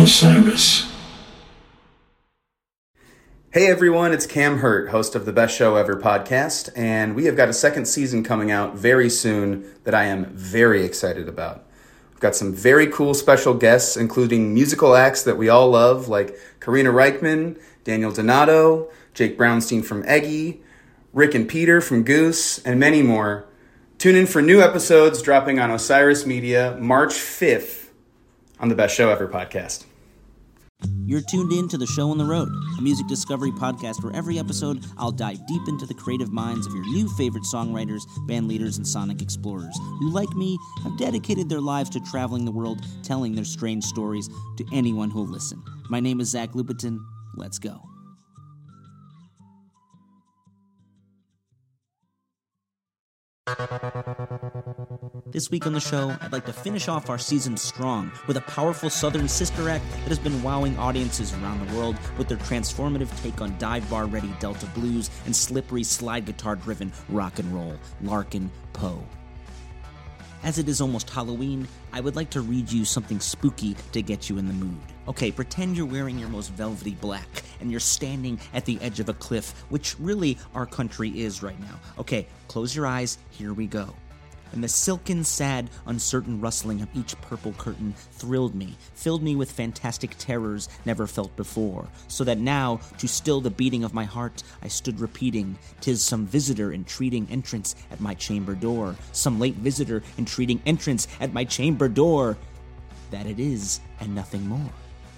Osiris. Hey everyone, it's Cam Hurt, host of the Best Show Ever podcast, and we have got a second season coming out very soon that I am very excited about. We've got some very cool special guests, including musical acts that we all love, like Karina Reichman, Daniel Donato, Jake Brownstein from Eggy, Rick and Peter from Goose, and many more. Tune in for new episodes dropping on Osiris Media March 5th on the Best Show Ever podcast. You're tuned in to The Show on the Road, a music discovery podcast where every episode I'll dive deep into the creative minds of your new favorite songwriters, band leaders, and sonic explorers who, like me, have dedicated their lives to traveling the world, telling their strange stories to anyone who'll listen. My name is Zach Lupetin. Let's go. This week on the show, I'd like to finish off our season strong with a powerful Southern sister act that has been wowing audiences around the world with their transformative take on dive bar-ready Delta blues and slippery slide guitar-driven rock and roll, Larkin Poe. As it is almost Halloween, I would like to read you something spooky to get you in the mood. Okay, pretend you're wearing your most velvety black and you're standing at the edge of a cliff, which really our country is right now. Okay, close your eyes, here we go. And the silken, sad, uncertain rustling of each purple curtain thrilled me, filled me with fantastic terrors never felt before, so that now, to still the beating of my heart, I stood repeating, "'Tis some visitor entreating entrance at my chamber door, some late visitor entreating entrance at my chamber door." That it is, and nothing more.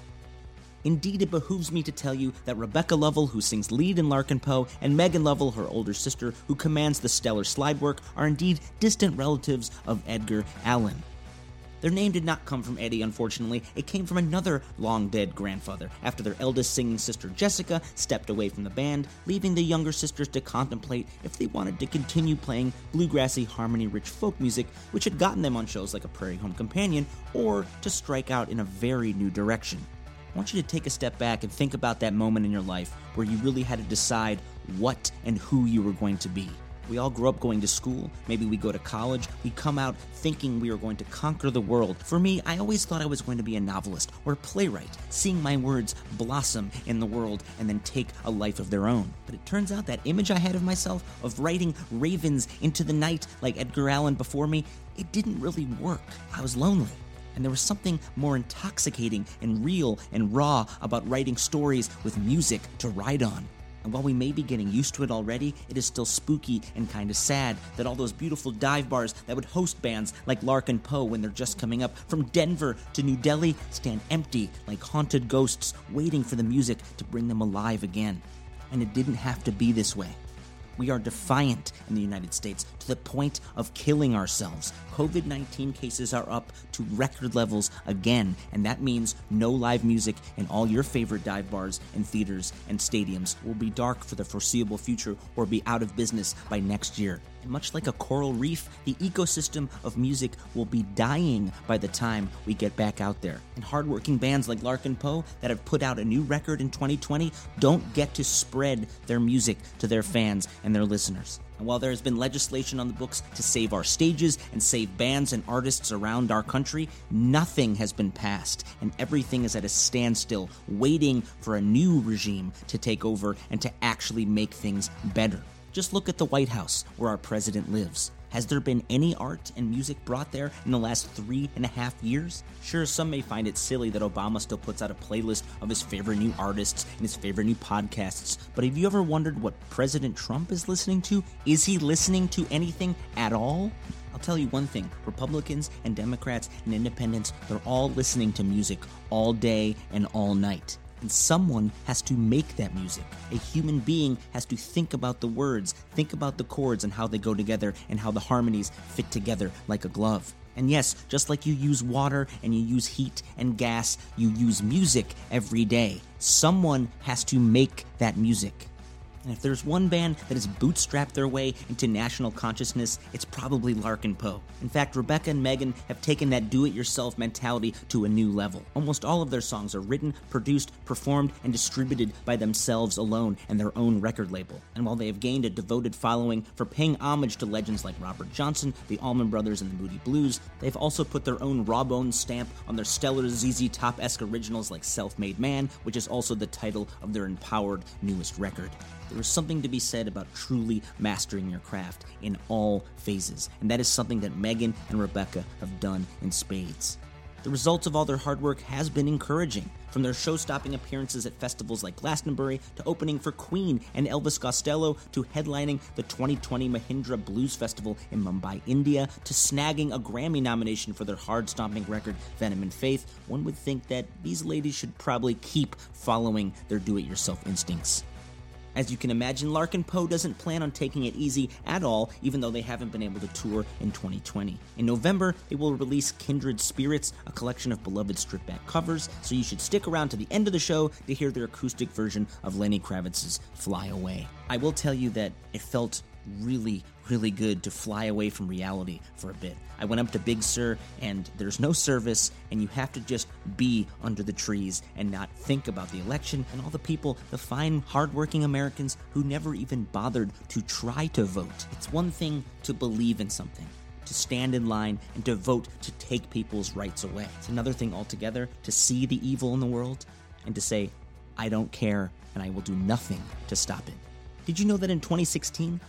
Indeed, it behooves me to tell you that Rebecca Lovell, who sings lead in Larkin Poe, and Megan Lovell, her older sister, who commands the stellar slide work, are indeed distant relatives of Edgar Allan. Their name did not come from Eddie, unfortunately. It came from another long-dead grandfather, after their eldest singing sister Jessica stepped away from the band, leaving the younger sisters to contemplate if they wanted to continue playing bluegrassy, harmony-rich folk music, which had gotten them on shows like A Prairie Home Companion, or to strike out in a very new direction. I want you to take a step back and think about that moment in your life where you really had to decide what and who you were going to be. We all grew up going to school. Maybe we go to college. We come out thinking we are going to conquer the world. For me, I always thought I was going to be a novelist or a playwright, seeing my words blossom in the world and then take a life of their own. But it turns out that image I had of myself, of writing ravens into the night like Edgar Allan before me, it didn't really work. I was lonely. And there was something more intoxicating and real and raw about writing stories with music to ride on. And while we may be getting used to it already, it is still spooky and kind of sad that all those beautiful dive bars that would host bands like Larkin Poe when they're just coming up from Denver to New Delhi stand empty like haunted ghosts waiting for the music to bring them alive again. And it didn't have to be this way. We are defiant in the United States to the point of killing ourselves. COVID-19 cases are up to record levels again, and that means no live music in all your favorite dive bars and theaters and stadiums will be dark for the foreseeable future or be out of business by next year. And much like a coral reef, the ecosystem of music will be dying by the time we get back out there. And hardworking bands like Larkin Poe that have put out a new record in 2020 don't get to spread their music to their fans and their listeners. And while there has been legislation on the books to save our stages and save bands and artists around our country, nothing has been passed, and everything is at a standstill, waiting for a new regime to take over and to actually make things better. Just look at the White House, where our president lives. Has there been any art and music brought there in the last 3.5 years? Sure, some may find it silly that Obama still puts out a playlist of his favorite new artists and his favorite new podcasts, but have you ever wondered what President Trump is listening to? Is he listening to anything at all? I'll tell you one thing, Republicans and Democrats and independents, they're all listening to music all day and all night. And someone has to make that music. A human being has to think about the words, think about the chords and how they go together and how the harmonies fit together like a glove. And yes, just like you use water and you use heat and gas, you use music every day. Someone has to make that music. And if there's one band that has bootstrapped their way into national consciousness, it's probably Larkin Poe. In fact, Rebecca and Megan have taken that do-it-yourself mentality to a new level. Almost all of their songs are written, produced, performed, and distributed by themselves alone and their own record label. And while they have gained a devoted following for paying homage to legends like Robert Johnson, the Allman Brothers, and the Moody Blues, they've also put their own raw-boned stamp on their stellar ZZ Top-esque originals like Self-Made Man, which is also the title of their empowered newest record. There is something to be said about truly mastering your craft in all phases, and that is something that Megan and Rebecca have done in spades. The results of all their hard work has been encouraging, from their show-stopping appearances at festivals like Glastonbury to opening for Queen and Elvis Costello to headlining the 2020 Mahindra Blues Festival in Mumbai, India, to snagging a Grammy nomination for their hard-stomping record Venom and Faith. One would think that these ladies should probably keep following their do-it-yourself instincts. As you can imagine, Larkin Poe doesn't plan on taking it easy at all, even though they haven't been able to tour in 2020. In November, they will release Kindred Spirits, a collection of beloved stripped-back covers, so you should stick around to the end of the show to hear their acoustic version of Lenny Kravitz's Fly Away. I will tell you that it felt really good to fly away from reality for a bit. I went up to Big Sur, and there's no service, and you have to just be under the trees and not think about the election and all the people, the fine, hardworking Americans who never even bothered to try to vote. It's one thing to believe in something, to stand in line and to vote to take people's rights away. It's another thing altogether to see the evil in the world and to say, I don't care, and I will do nothing to stop it. Did you know that in 2016,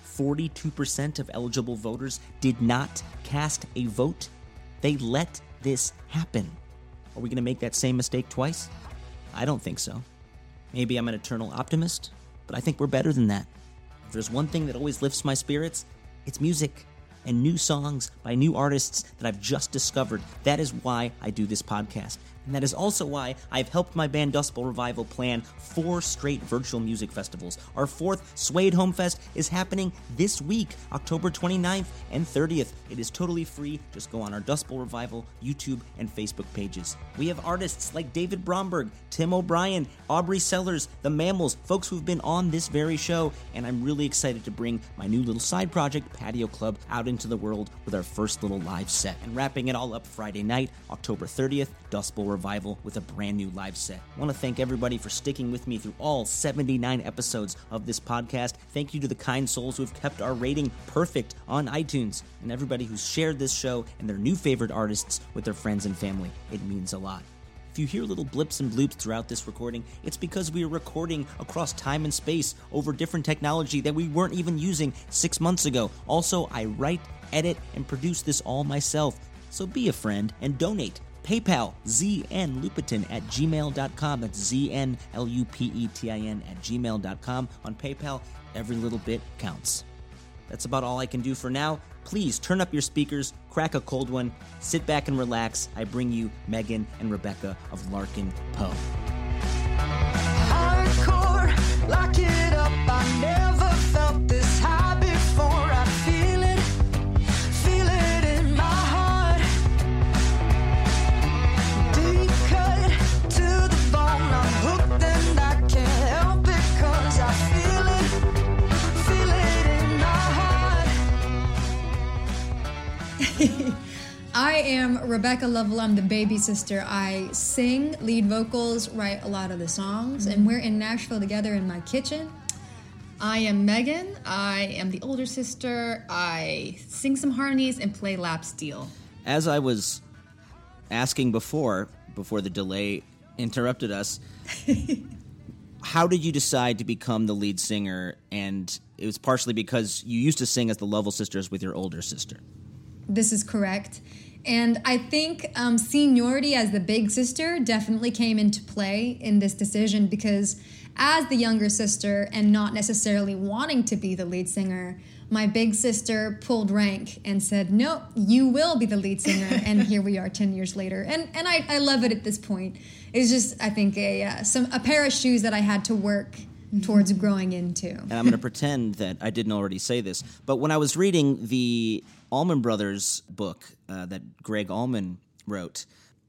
42% of eligible voters did not cast a vote? They let this happen. Are we going to make that same mistake twice? I don't think so. Maybe I'm an eternal optimist, but I think we're better than that. If there's one thing that always lifts my spirits, it's music and new songs by new artists that I've just discovered. That is why I do this podcast. And that is also why I've helped my band Dust Bowl Revival plan 4 straight virtual music festivals. Our 4th Suede Home Fest is happening this week, October 29th and 30th. It is totally free. Just go on our Dust Bowl Revival YouTube and Facebook pages. We have artists like David Bromberg, Tim O'Brien, Aubrey Sellers, The Mammals, folks who've been on this very show, and I'm really excited to bring my new little side project, Patio Club, out into the world with our first little live set. And wrapping it all up Friday night, October 30th, Dust Bowl Revival with a brand new live set. I want to thank everybody for sticking with me through all 79 episodes of this podcast. Thank you to the kind souls who have kept our rating perfect on iTunes, and everybody who's shared this show and their new favorite artists with their friends and family. It means a lot. If you hear little blips and bloops throughout this recording, it's because we are recording across time and space over different technology that we weren't even using 6 months ago. Also, I write, edit, and produce this all myself. So be a friend and donate. PayPal, znlupetin@gmail.com. That's znlupetin@gmail.com. On PayPal, every little bit counts. That's about all I can do for now. Please turn up your speakers, crack a cold one, sit back and relax. I bring you Megan and Rebecca of Larkin Poe. Hardcore, lock it up. I never felt this high before. I feel it in my heart. Deep cut to the bone. I'm hooked and I can't help it 'cause I feel it in my heart. I am Rebecca Lovell. I'm the baby sister. I sing, lead vocals, write a lot of the songs, and we're in Nashville together in my kitchen. I am Megan. I am the older sister. I sing some harmonies and play lap steel. As I was asking before the delay interrupted us, how did you decide to become the lead singer? And it was partially because you used to sing as the Lovell sisters with your older sister. This is correct. And I think seniority as the big sister definitely came into play in this decision, because as the younger sister and not necessarily wanting to be the lead singer, my big sister pulled rank and said, no, you will be the lead singer. And here we are 10 years later. And I love it at this point. It's just, I think, a pair of shoes that I had to work towards growing into. And I'm going to pretend that I didn't already say this, but when I was reading the Allman Brothers book that Greg Allman wrote,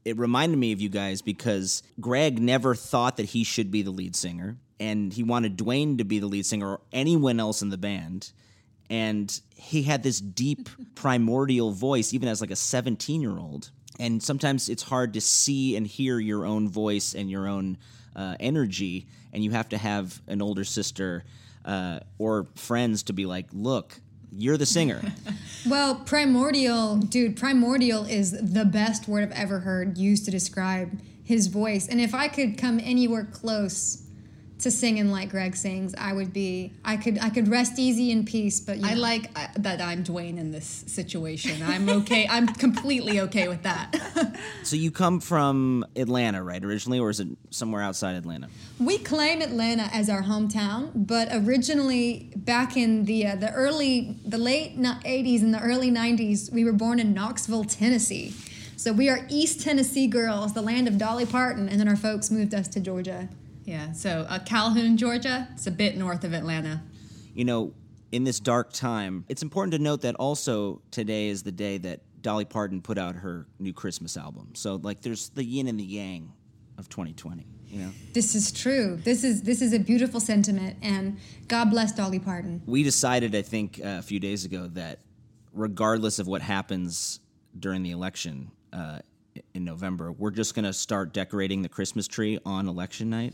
it reminded me of you guys because Greg never thought that he should be the lead singer, and he wanted Dwayne to be the lead singer or anyone else in the band. And he had this deep primordial voice, even as like a 17-year-old. And sometimes it's hard to see and hear your own voice and your own energy, and you have to have an older sister or friends to be like, look, you're the singer. Well, primordial is the best word I've ever heard used to describe his voice. And if I could come anywhere close to singing like Greg sings, I could rest easy in peace. But I like that I'm Dwayne in this situation. I'm okay. I'm completely okay with that. So you come from Atlanta, right, originally, or is it somewhere outside Atlanta? we claim Atlanta as our hometown, but originally back in the late 80s and the early 90s, we were born in Knoxville, Tennessee. So we are East Tennessee girls, the land of Dolly Parton, and then our folks moved us to Georgia. Yeah, so Calhoun, Georgia, it's a bit north of Atlanta. You know, in this dark time, it's important to note that also today is the day that Dolly Parton put out her new Christmas album. So, like, there's the yin and the yang of 2020, you know? This is true. This is a beautiful sentiment, and God bless Dolly Parton. We decided, I think, a few days ago that regardless of what happens during the election in November, we're just going to start decorating the Christmas tree on election night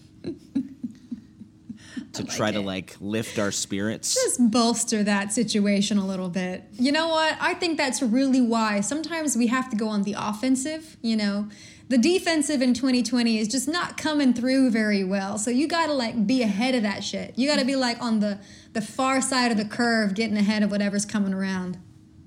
to try to, like, lift our spirits. Just bolster that situation a little bit. You know what? I think that's really why sometimes we have to go on the offensive, you know. The defensive in 2020 is just not coming through very well. So you got to, like, be ahead of that shit. You got to be, like, on the far side of the curve, getting ahead of whatever's coming around.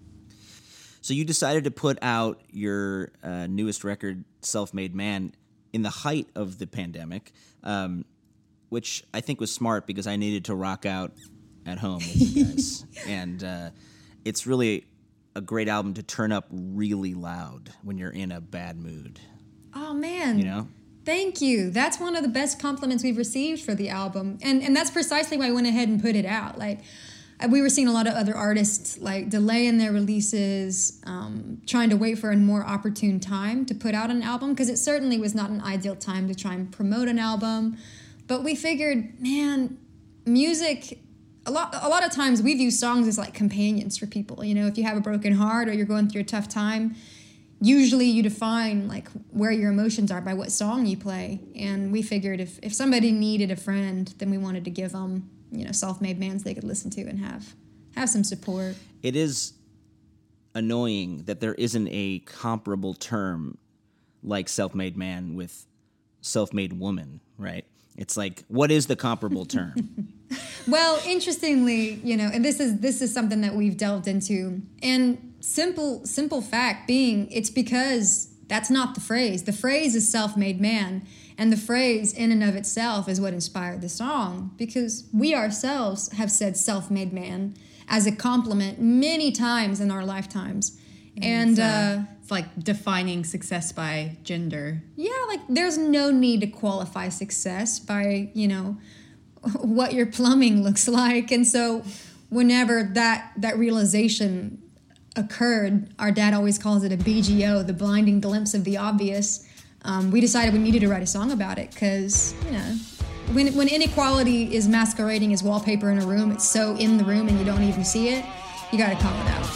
So you decided to put out your newest record, Self-Made Man, in the height of the pandemic, which I think was smart because I needed to rock out at home with you guys. And it's really a great album to turn up really loud when you're in a bad mood. Oh, man. You know? Thank you. That's one of the best compliments we've received for the album. And that's precisely why I went ahead and put it out. Like, we were seeing a lot of other artists like delaying their releases, trying to wait for a more opportune time to put out an album, because it certainly was not an ideal time to try and promote an album. But we figured, man, music, a lot of times we view songs as like companions for people. You know, if you have a broken heart or you're going through a tough time, usually you define like where your emotions are by what song you play. And we figured if somebody needed a friend, then we wanted to give them, you know, self-made mans they could listen to and have some support. It is annoying that there isn't a comparable term like self-made man with self-made woman, right? It's like, what is the comparable term? Well, interestingly, you know, and this is something that we've delved into, and simple fact being, it's because that's not the phrase. The phrase is self-made man. And the phrase in and of itself is what inspired the song, because we ourselves have said self-made man as a compliment many times in our lifetimes. And it's like defining success by gender. Yeah, like there's no need to qualify success by, you know, what your plumbing looks like. And so whenever that realization occurred, our dad always calls it a BGO, the blinding glimpse of the obvious. We decided we needed to write a song about it because, you know, when inequality is masquerading as wallpaper in a room, it's so in the room and you don't even see it, you gotta call it out.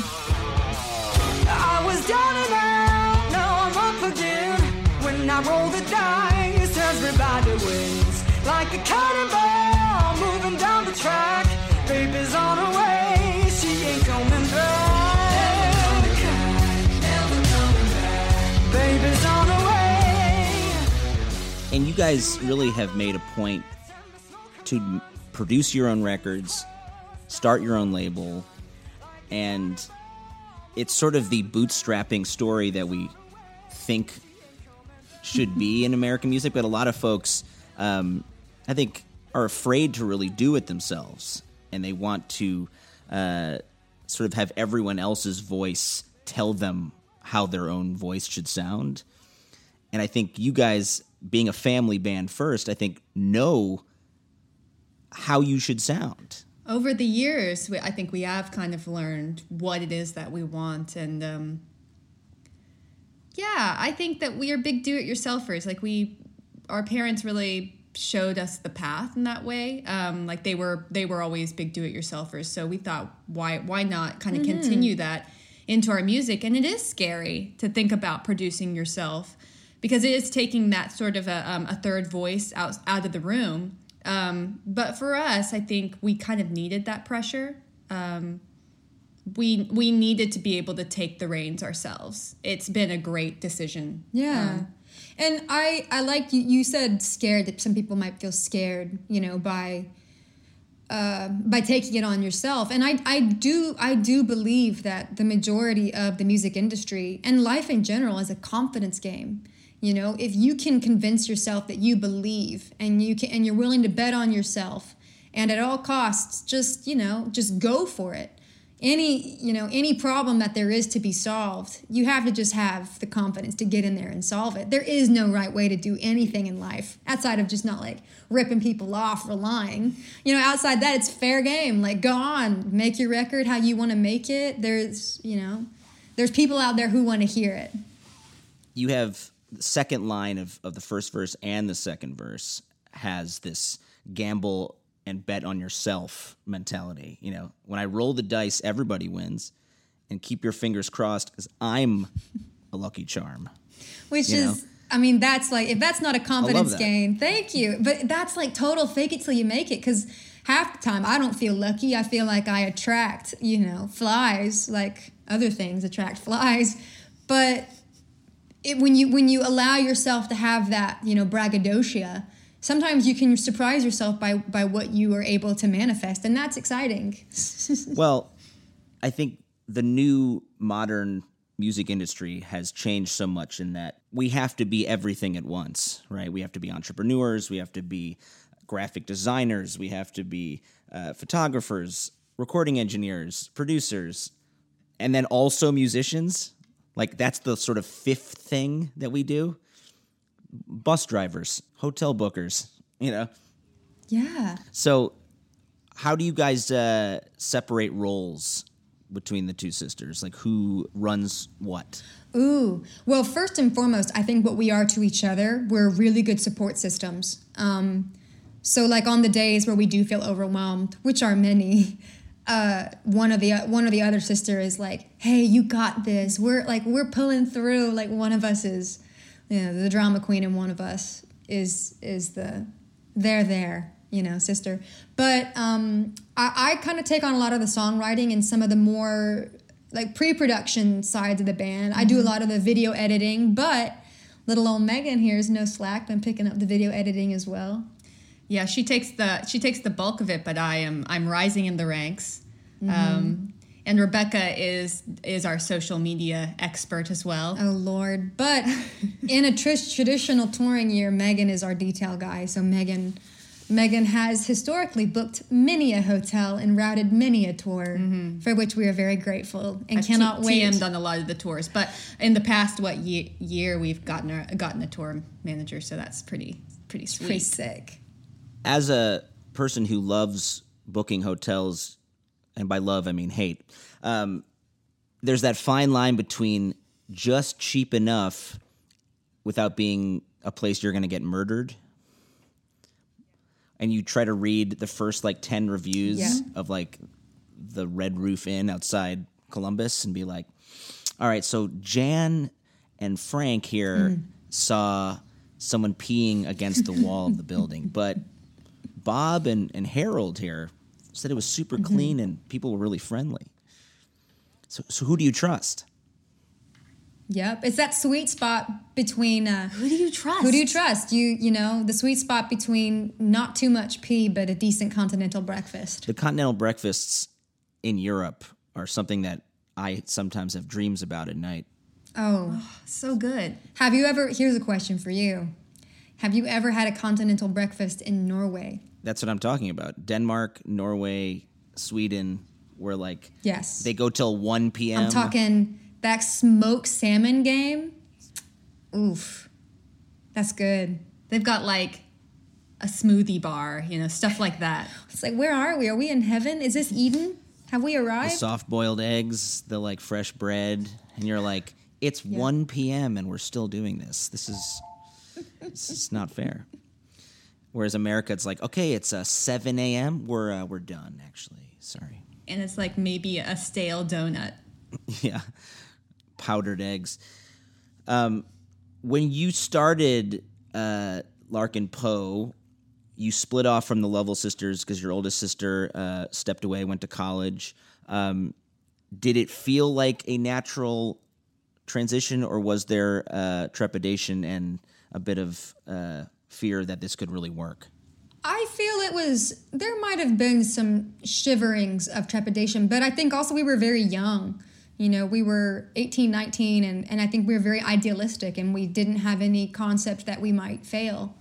I was down and out, now I'm up again. When I roll the dice, everybody wins. Like a cannonball moving down the track. Baby's on her way, she ain't coming back. Never coming back. Baby's on her way. And you guys really have made a point to produce your own records, start your own label, and it's sort of the bootstrapping story that we think should be in American music, but a lot of folks, I think, are afraid to really do it themselves, and they want to sort of have everyone else's voice tell them how their own voice should sound. And I think you guys, being a family band first, I think know how you should sound. Over the years, I think we have kind of learned what it is that we want, and Yeah, I think that we are big do-it-yourselfers. Like our parents really showed us the path in that way. Like they were always big do-it-yourselfers. So we thought, why not kind of continue that into our music? And it is scary to think about producing yourself because it is taking that sort of a third voice out of the room. But for us, I think we kind of needed that pressure. We needed to be able to take the reins ourselves. It's been a great decision. Yeah. And I like you said scared, that some people might feel scared, by taking it on yourself. And I do believe that the majority of the music industry and life in general is a confidence game. If you can convince yourself that you believe and you're willing to bet on yourself, and at all costs, just go for it. Any problem that there is to be solved, you have to just have the confidence to get in there and solve it. There is no right way to do anything in life outside of just not like ripping people off or lying. Outside that, it's fair game. Like, go on, make your record how you want to make it. There's people out there who want to hear it. You have the second line of the first verse and the second verse has this gamble and bet on yourself mentality. When I roll the dice, everybody wins, and keep your fingers crossed because I'm a lucky charm. Which is, that's like, if that's not a confidence game, thank you. But that's like total fake it till you make it, because half the time I don't feel lucky. I feel like I attract, flies, like other things attract flies. But when you allow yourself to have that, braggadocio, sometimes you can surprise yourself by what you are able to manifest, and that's exciting. Well, I think the new modern music industry has changed so much in that we have to be everything at once, right? We have to be entrepreneurs, we have to be graphic designers, we have to be photographers, recording engineers, producers, and then also musicians. Like, that's the sort of fifth thing that we do. Bus drivers, hotel bookers, Yeah. So how do you guys separate roles between the two sisters? Like, who runs what? Ooh. Well, first and foremost, I think what we are to each other, we're really good support systems. So like on the days where we do feel overwhelmed, which are many, one of the other sister is like, "Hey, you got this. We're pulling through." Like, one of us is the drama queen, and one of us is the sister. But I kind of take on a lot of the songwriting and some of the more like pre-production sides of the band. I do a lot of the video editing, but little old Megan here is no slack. I'm picking up the video editing as well. Yeah, she takes the bulk of it, but I'm rising in the ranks. And Rebecca is our social media expert as well. Oh, Lord. But in a traditional touring year, Megan is our detail guy. So Megan has historically booked many a hotel and routed many a tour, for which we are very grateful and cannot wait. TM'd on a lot of the tours. But in the past, year we've gotten a tour manager, so that's pretty sweet. Pretty sick. As a person who loves booking hotels, and by love I mean hate, there's that fine line between just cheap enough without being a place you're going to get murdered. And you try to read the first 10 reviews of the Red Roof Inn outside Columbus and be like, all right, so Jan and Frank here saw someone peeing against the wall of the building, but Bob and Harold here said it was super clean and people were really friendly. So who do you trust? Yep, it's that sweet spot between who do you trust? Who do you trust? The sweet spot between not too much pee but a decent continental breakfast. The continental breakfasts in Europe are something that I sometimes have dreams about at night. Oh, so good. Here's a question for you. Have you ever had a continental breakfast in Norway? That's what I'm talking about. Denmark, Norway, Sweden, where yes, they go till 1 p.m. I'm talking that smoked salmon game. Oof, that's good. They've got a smoothie bar, stuff like that. It's like, where are we? Are we in heaven? Is this Eden? Have we arrived? The soft-boiled eggs, the fresh bread, and you're like, It's 1 p.m. and we're still doing this. This is not fair. Whereas America, it's like, okay, it's 7 a.m. We're done. Actually, sorry. And it's like maybe a stale donut. Yeah, powdered eggs. When you started Larkin Poe, you split off from the Lovell sisters because your oldest sister stepped away, went to college. Did it feel like a natural transition, or was there trepidation and a bit of fear that this could really work? I feel there might have been some shiverings of trepidation, but I think also we were very young. You know, we were 18, 19, and I think we were very idealistic, and we didn't have any concept that we might fail.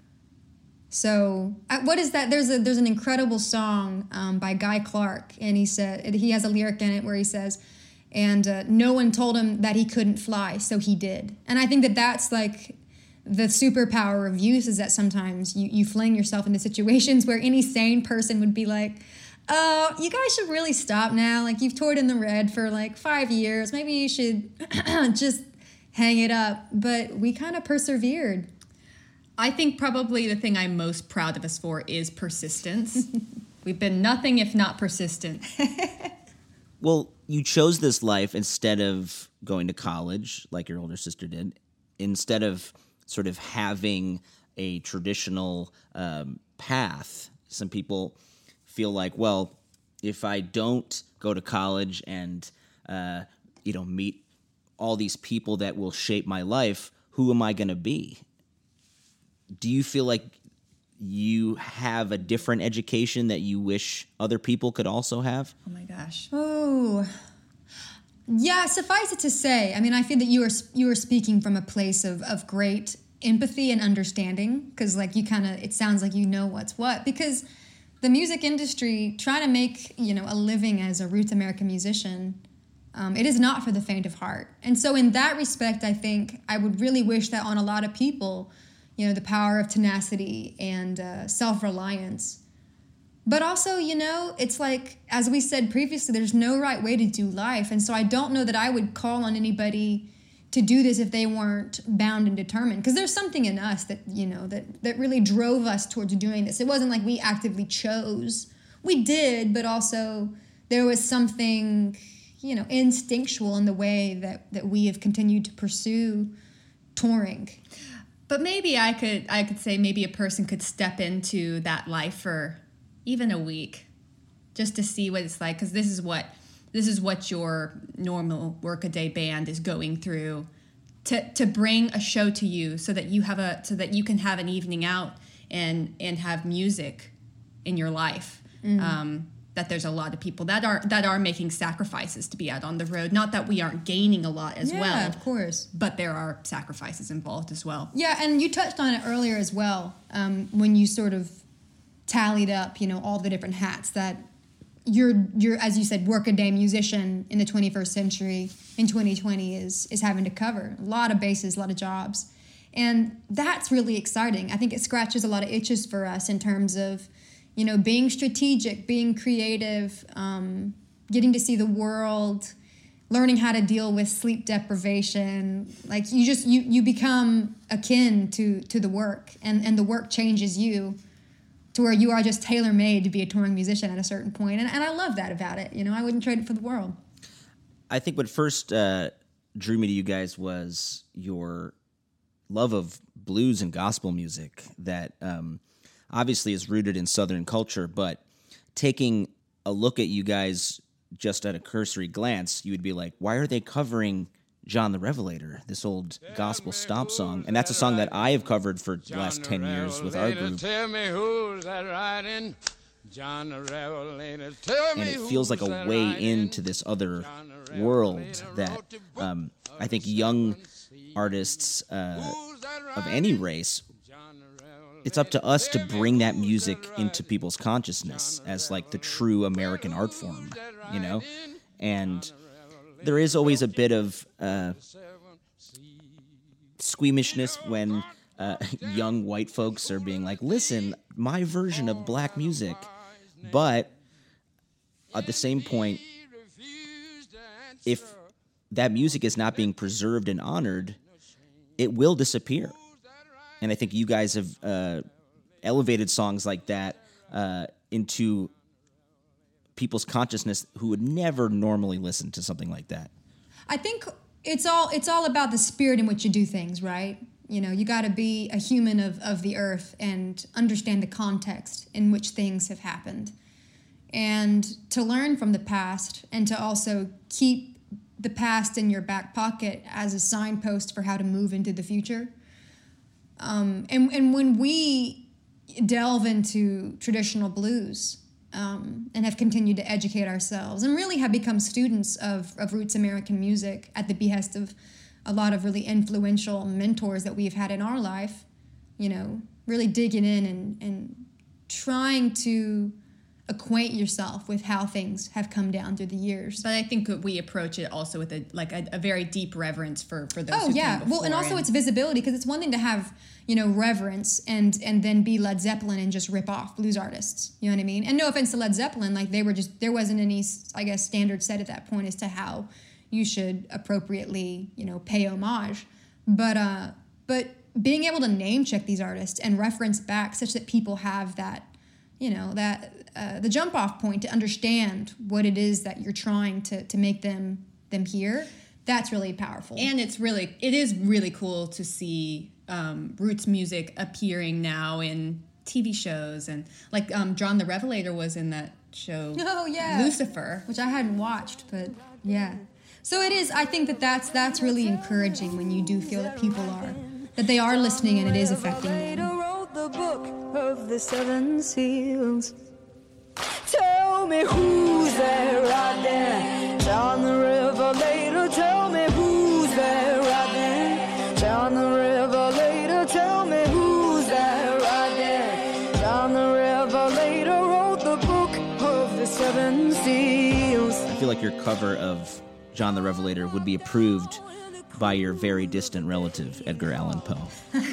So, what is that? There's an incredible song by Guy Clark, and he has a lyric in it where he says, and no one told him that he couldn't fly, so he did. And I think that that's like the superpower of youth, is that sometimes you fling yourself into situations where any sane person would be like, oh, you guys should really stop now. Like, you've toured in the red for like 5 years. Maybe you should just hang it up. But we kind of persevered. I think probably the thing I'm most proud of us for is persistence. We've been nothing if not persistent. Well, you chose this life instead of going to college like your older sister did, instead of sort of having a traditional path. Some people feel like, well, if I don't go to college and meet all these people that will shape my life, who am I going to be? Do you feel like you have a different education that you wish other people could also have? Oh my gosh. Oh, yeah. Suffice it to say, I mean, I feel that you are speaking from a place of great empathy and understanding, because like it sounds like you know what's what, because the music industry, trying to make, a living as a roots American musician, it is not for the faint of heart. And so in that respect, I think I would really wish that on a lot of people, the power of tenacity and self-reliance. But also, it's like, as we said previously, there's no right way to do life. And so I don't know that I would call on anybody to do this if they weren't bound and determined. Because there's something in us that, that really drove us towards doing this. It wasn't like we actively chose. We did, but also there was something, instinctual in the way that we have continued to pursue touring. But maybe I could say maybe a person could step into that life for even a week, just to see what it's like, because this is what your normal workaday band is going through, to bring a show to you so that you can have an evening out and have music in your life. Mm-hmm. That there's a lot of people that are making sacrifices to be out on the road. Not that we aren't gaining a lot as well. Yeah, of course. But there are sacrifices involved as well. Yeah, and you touched on it earlier as well, when you sort of tallied up, all the different hats that you're as you said, workaday musician in the 21st century in 2020 is having to cover. A lot of bases, a lot of jobs. And that's really exciting. I think it scratches a lot of itches for us in terms of, being strategic, being creative, getting to see the world, learning how to deal with sleep deprivation. Like you become akin to the work, and the work changes you to where you are just tailor-made to be a touring musician at a certain point. And I love that about it. I wouldn't trade it for the world. I think what first drew me to you guys was your love of blues and gospel music that obviously is rooted in Southern culture, but taking a look at you guys just at a cursory glance, you would be like, why are they covering John the Revelator, this old gospel stomp song? And that's a song that I have covered for the last 10 years with our group. Tell me who's that riding? John the Revelator. Tell me, and it feels like a way into this other world that I think young artists of any race, it's up to us to bring that music into people's consciousness as like the true American art form, And there is always a bit of squeamishness when young white folks are being like, listen, my version of black music. But at the same point, if that music is not being preserved and honored, it will disappear. And I think you guys have elevated songs like that into people's consciousness who would never normally listen to something like that. I think it's all about the spirit in which you do things, right? You know, you got to be a human of the earth and understand the context in which things have happened. And to learn from the past and to also keep the past in your back pocket as a signpost for how to move into the future. And when we delve into traditional blues and have continued to educate ourselves and really have become students of roots American music at the behest of a lot of really influential mentors that we've had in our life, you know, really digging in and trying to acquaint yourself with how things have come down through the years. But I think we approach it also with a very deep reverence for those Oh, who yeah. came Well, and before also it's visibility, because it's one thing to have, you know, reverence and then be Led Zeppelin and just rip off blues artists. You know what I mean? And no offense to Led Zeppelin, like there wasn't any, I guess, standard set at that point as to how you should appropriately, you know, pay homage. But being able to name check these artists and reference back such that people have that, you know, that the jump off point to understand what it is that you're trying to make them hear, that's really powerful. And it is really cool to see roots music appearing now in TV shows, and like John the Revelator was in that show. Oh yeah, Lucifer, which I hadn't watched, but yeah. So it is. I think that's really encouraging when you do feel that they are listening and it is affecting them. Wrote the book of the seven seals. Tell me who's there right there, John the Revelator. Tell me who's there right there, John the Revelator. Tell me who's there right there, John the Revelator. Wrote the book of the seven seals. I feel like your cover of John the Revelator would be approved by your very distant relative, Edgar Allan Poe.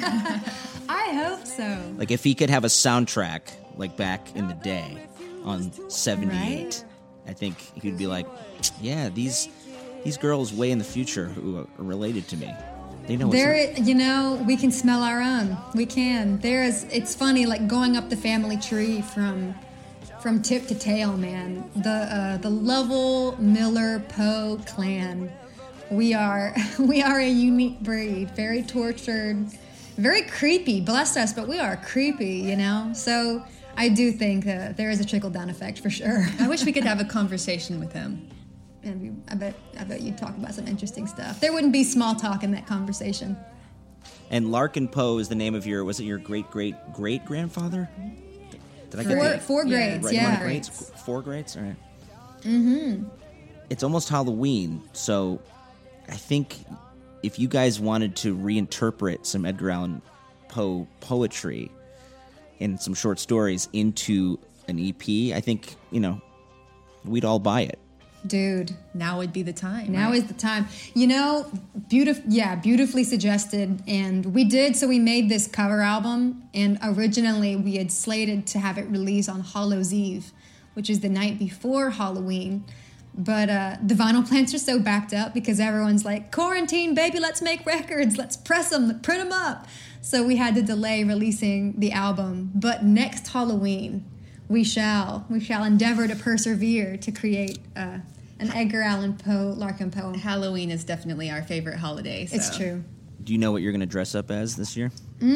I hope so. Like, if he could have a soundtrack, like back in the day on 78, right? I think he'd be like, yeah, these girls way in the future who are related to me, they know what's you know, we can smell our own. We can. It's funny, like going up the family tree from tip to tail, man. The Lovell, Miller, Poe clan. We are a unique breed, very tortured, very creepy. Bless us, but we are creepy, you know? So I do think there is a trickle-down effect for sure. I wish we could have a conversation with him. And I bet you'd talk about some interesting stuff. There wouldn't be small talk in that conversation. And Larkin Poe is the name of your great-great-great-grandfather? Did I get four grades, right, yeah. Grades? 4 grades? All right. Mm-hmm. It's almost Halloween, so I think if you guys wanted to reinterpret some Edgar Allan Poe poetry and some short stories into an EP, I think, you know, we'd all buy it. Dude. Now would be the time. Now right? is the time. You know, beautifully suggested. And we made this cover album, and originally we had slated to have it released on Hallows Eve, which is the night before Halloween. But the vinyl plants are so backed up because everyone's like, quarantine, baby, let's make records. Let's press them, print them up. So we had to delay releasing the album. But next Halloween, we shall endeavor to persevere to create an Edgar Allan Poe, Larkin Poe. Halloween is definitely our favorite holiday. So. It's true. Do you know what you're going to dress up as this year?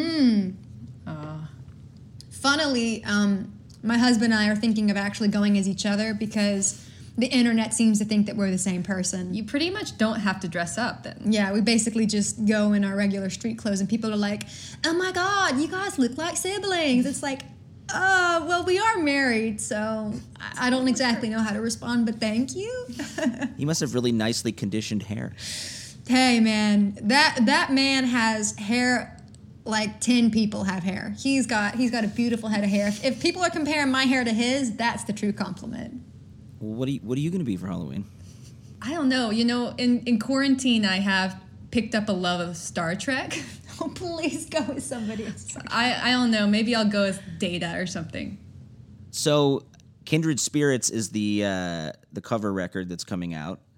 Funnily, my husband and I are thinking of actually going as each other because the internet seems to think that we're the same person. You pretty much don't have to dress up then. Yeah, we basically just go in our regular street clothes and people are like, oh my God, you guys look like siblings. It's like, well, we are married, so I don't exactly know how to respond, but thank you. You must have really nicely conditioned hair. Hey, man, that man has hair like 10 people have hair. He's got a beautiful head of hair. If people are comparing my hair to his, that's the true compliment. What are you going to be for Halloween? I don't know. You know, in quarantine, I have picked up a love of Star Trek. Oh, please go with somebody else. I don't know. Maybe I'll go as Data or something. So, Kindred Spirits is the cover record that's coming out.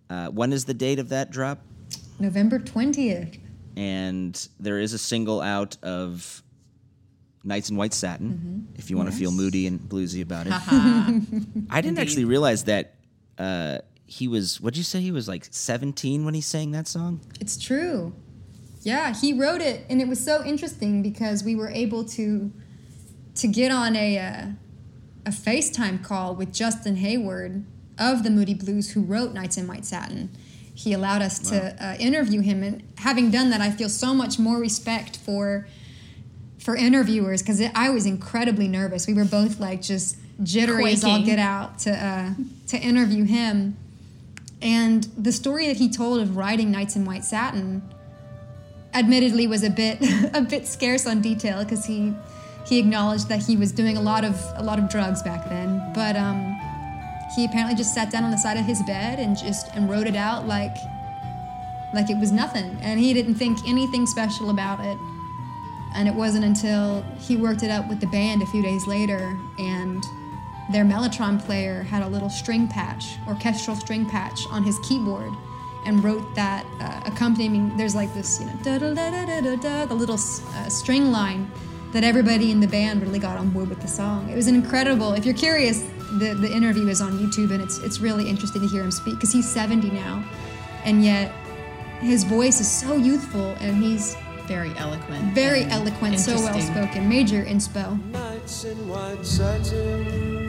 When is the date of that drop? November 20th. And there is a single out of Nights in White Satin, if you want to feel moody and bluesy about it. I didn't actually realize that he was, what'd you say, he was like 17 when he sang that song? It's true. Yeah, he wrote it, and it was so interesting because we were able to get on a FaceTime call with Justin Hayward of the Moody Blues, who wrote Nights in White Satin. He allowed us to interview him, and having done that, I feel so much more respect for interviewers, because I was incredibly nervous. We were both like just jittery as all get out to interview him. And the story that he told of writing Nights in White Satin, admittedly, was a bit scarce on detail, because he acknowledged that he was doing a lot of drugs back then. But he apparently just sat down on the side of his bed and wrote it out like it was nothing, and he didn't think anything special about it. And it wasn't until he worked it up with the band a few days later, and their Mellotron player had a little orchestral string patch on his keyboard, and wrote that accompanying. There's like this, da da da da da da, the little string line that everybody in the band really got on board with the song. It was an incredible. If you're curious, the interview is on YouTube, and it's really interesting to hear him speak, because he's 70 now, and yet his voice is so youthful, and he's very eloquent, so well spoken. Major inspo. Nights in white satin,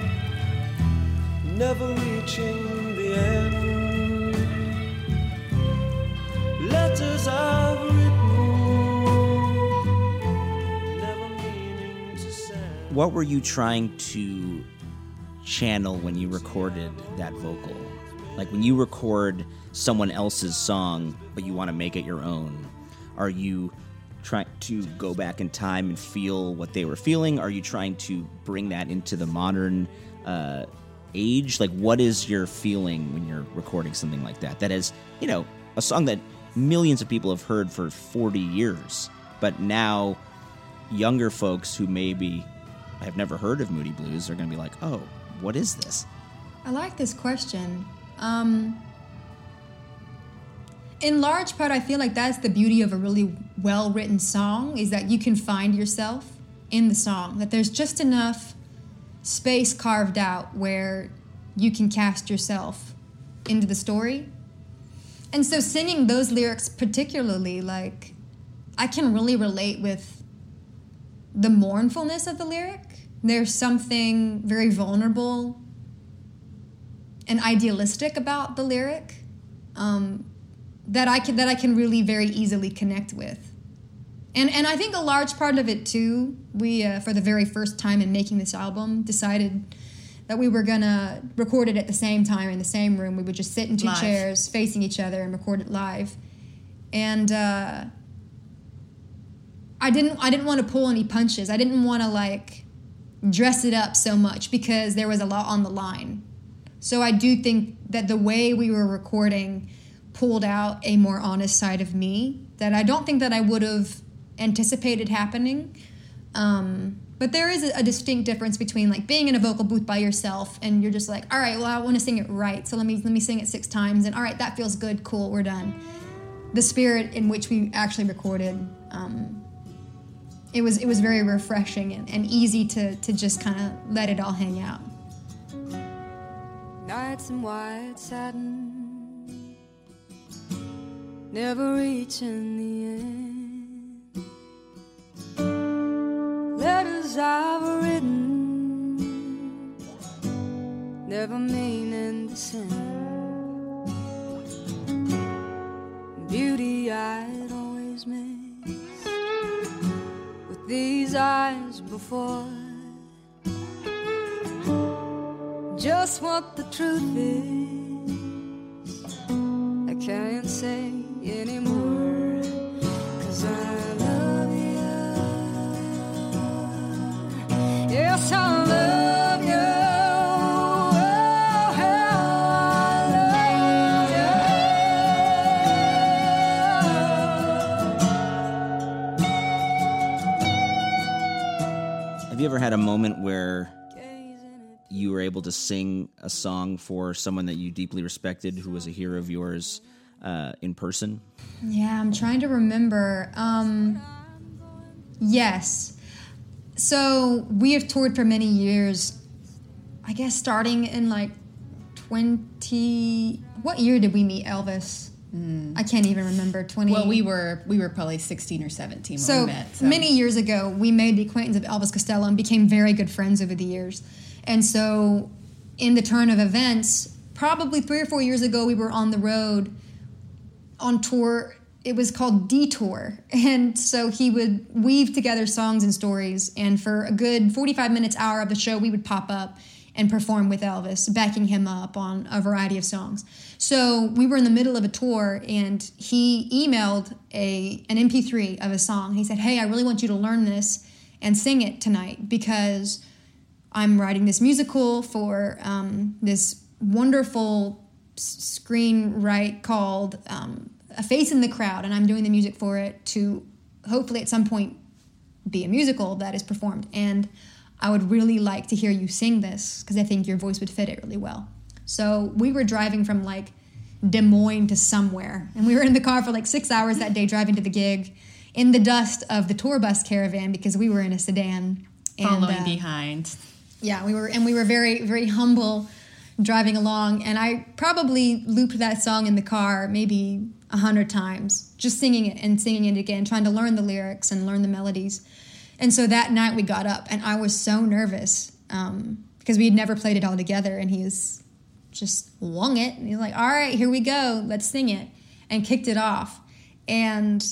never reaching the end. Letters I've written, never meaning to send. What were you trying to channel when you recorded that vocal? Like when you record someone else's song, but you want to make it your own, are you trying to go back in time and feel what they were feeling? Are you trying to bring that into the modern age? Like, what is your feeling when you're recording something like that? That is, a song that millions of people have heard for 40 years, but now younger folks who maybe have never heard of Moody Blues are going to be like, oh, what is this? I like this question. In large part, I feel like that's the beauty of a really well-written song, is that you can find yourself in the song, that there's just enough space carved out where you can cast yourself into the story. And so singing those lyrics particularly, like, I can really relate with the mournfulness of the lyric. There's something very vulnerable and idealistic about the lyric that I can really very easily connect with. And I think a large part of it too, we for the very first time in making this album decided that we were gonna record it at the same time in the same room. We would just sit in two chairs facing each other and record it live. And I didn't want to pull any punches. I didn't want to like dress it up so much, because there was a lot on the line. So I do think that the way we were recording pulled out a more honest side of me that I don't think that I would have anticipated happening. But there is a distinct difference between like being in a vocal booth by yourself and you're just like, all right, well, I want to sing it right, so let me sing it 6 times, and all right, that feels good, cool, we're done. The spirit in which we actually recorded, it was very refreshing and easy to just kind of let it all hang out. Nights in white satin, never reaching the end. Letters I've written, never meaning to send. Beauty I'd always missed with these eyes before. Just what the truth is, I can't say anymore, 'cause I love you. Yes, I love you. Oh, I love you. Have you ever had a moment where you were able to sing a song for someone that you deeply respected, who was a hero of yours, in person? Yeah, I'm trying to remember. Yes. So we have toured for many years. I guess starting in like 20. What year did we meet Elvis? I can't even remember. 20. Well, we were probably 16 or 17 when So we met. many years ago, we made the acquaintance of Elvis Costello and became very good friends over the years. And so in the turn of events, probably 3 or 4 years ago, we were on the road on tour. It was called Detour. And so he would weave together songs and stories. And for a good 45 minutes, hour of the show, we would pop up and perform with Elvis, backing him up on a variety of songs. So we were in the middle of a tour, and he emailed an MP3 of a song. He said, "Hey, I really want you to learn this and sing it tonight, because I'm writing this musical for this wonderful screenwrite called A Face in the Crowd, and I'm doing the music for it to hopefully at some point be a musical that is performed. And I would really like to hear you sing this, because I think your voice would fit it really well." So we were driving from like Des Moines to somewhere, and we were in the car for like 6 hours that day driving to the gig in the dust of the tour bus caravan, because we were in a sedan. Following behind. Yeah, we were very, very humble driving along, and I probably looped that song in the car maybe 100 times, just singing it and singing it again, trying to learn the lyrics and learn the melodies. And so that night we got up, and I was so nervous because we had never played it all together, and he was just wung it. And he's like, "All right, here we go. Let's sing it," and kicked it off. And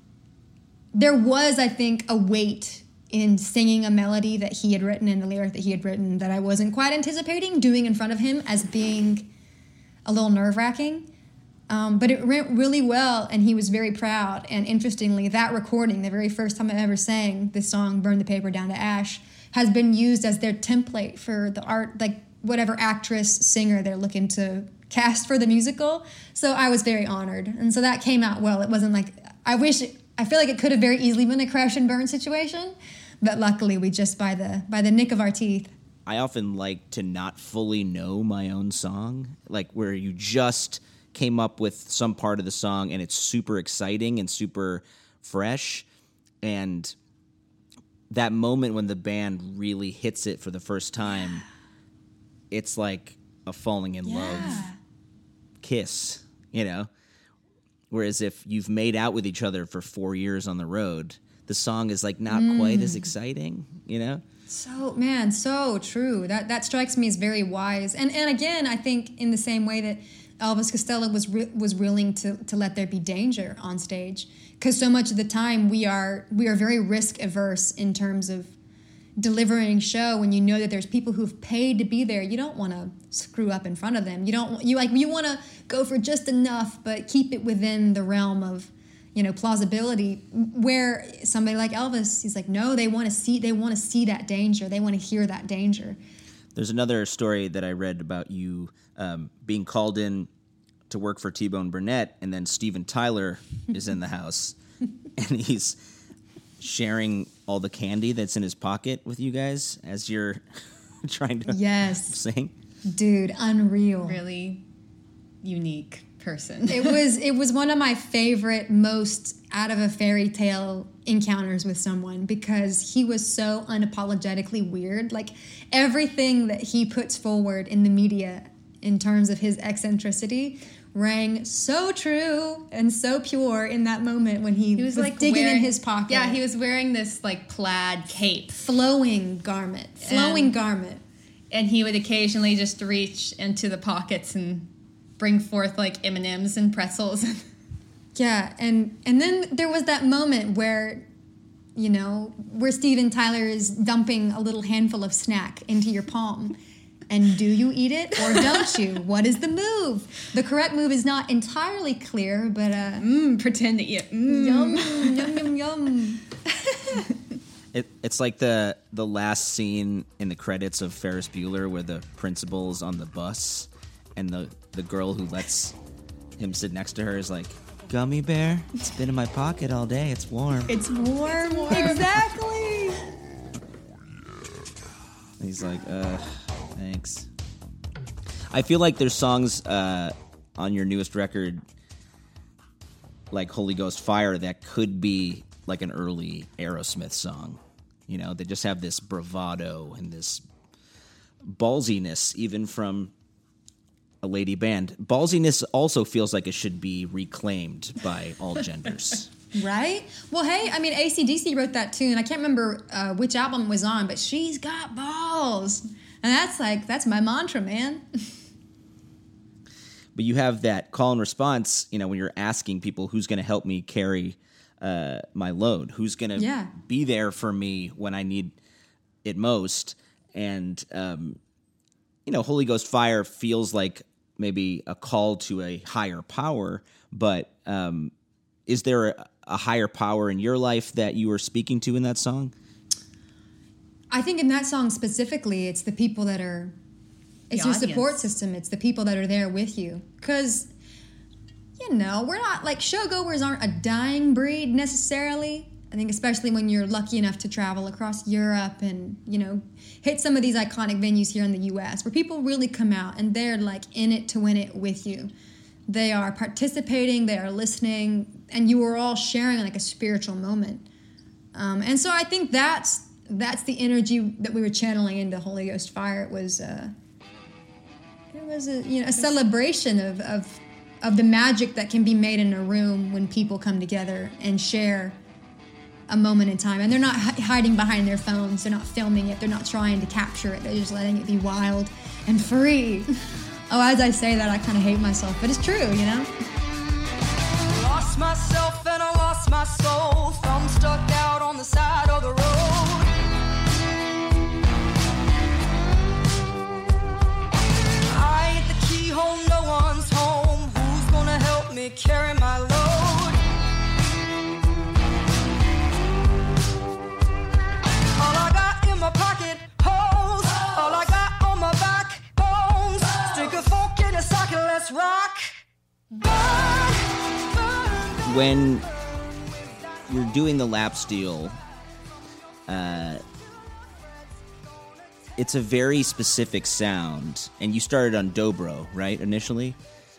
there was, I think, a weight in singing a melody that he had written and the lyric that he had written that I wasn't quite anticipating doing in front of him, as being a little nerve-wracking. But it went really well, and he was very proud. And interestingly, that recording, the very first time I ever sang this song, "Burn the Paper Down to Ash," has been used as their template for the art, like whatever actress, singer they're looking to cast for the musical. So I was very honored. And so that came out well. It wasn't like, I feel like it could have very easily been a crash and burn situation, but luckily we just, by the nick of our teeth. I often like to not fully know my own song, like where you just came up with some part of the song and it's super exciting and super fresh, and that moment when the band really hits it for the first time, it's like a falling in love kiss, you know? Whereas if you've made out with each other for 4 years on the road, the song is like not quite as exciting, you know? So, man, so true. That strikes me as very wise. And again, I think in the same way that Elvis Costello was willing to let there be danger on stage, because so much of the time we are very risk averse in terms of delivering a show. When you know that there's people who've paid to be there, you don't want to screw up in front of them. You want to go for just enough, but keep it within the realm of, you know, plausibility. Where somebody like Elvis, he's like, no, they want to see that danger. They want to hear that danger. There's another story that I read about you being called in to work for T-Bone Burnett, and then Steven Tyler is in the house, and he's sharing all the candy that's in his pocket with you guys as you're trying to sing. Dude, unreal. Really unique person. It was one of my favorite, most out of a fairy tale encounters with someone, because he was so unapologetically weird. Like, everything that he puts forward in the media in terms of his eccentricity rang so true and so pure in that moment when he was like digging in his pocket. Yeah, he was wearing this like plaid cape. Flowing garment. And he would occasionally just reach into the pockets and bring forth like M&Ms and pretzels. Yeah, and then there was that moment where, you know, where Steven Tyler is dumping a little handful of snack into your palm. And do you eat it or don't you? What is the move? The correct move is not entirely clear, but pretend that you yum, yum, yum, yum. It's like the last scene in the credits of Ferris Bueller where the principal's on the bus and the girl who lets him sit next to her is like, "Gummy bear, it's been in my pocket all day. It's warm." It's warm. Exactly. And he's like, Thanks. I feel like there's songs on your newest record, like Holy Ghost Fire, that could be like an early Aerosmith song. You know, they just have this bravado and this ballsiness, even from a lady band. Ballsiness also feels like it should be reclaimed by all genders. Right? Well, hey, I mean, AC/DC wrote that tune. I can't remember which album it was on, but she's got balls. And that's my mantra, man. But you have that call and response, you know, when you're asking people who's going to help me carry my load, who's going to be there for me when I need it most. And, you know, Holy Ghost Fire feels like maybe a call to a higher power, but is there a higher power in your life that you were speaking to in that song? I think in that song specifically, it's the people that are, it's your support system. It's the people that are there with you. Because, you know, we're not, like, showgoers aren't a dying breed necessarily. I think especially when you're lucky enough to travel across Europe and, you know, hit some of these iconic venues here in the U.S. where people really come out and they're, like, in it to win it with you. They are participating, they are listening, and you are all sharing, like, a spiritual moment. And so I think that's the energy that we were channeling into Holy Ghost Fire. It was a celebration of the magic that can be made in a room when people come together and share a moment in time. And they're not hiding behind their phones. They're not filming it. They're not trying to capture it. They're just letting it be wild and free. Oh, as I say that, I kind of hate myself, but it's true, you know? Lost myself and I lost my soul. Thumb stuck out on the side of the road. I ain't the key home, no one's home. Who's gonna help me carry my load? All I got in my pocket holes. All I got on my back bones. Stick a fork in a socket, let's rock. When you're doing the lap steel, it's a very specific sound, and you started on dobro, right, initially?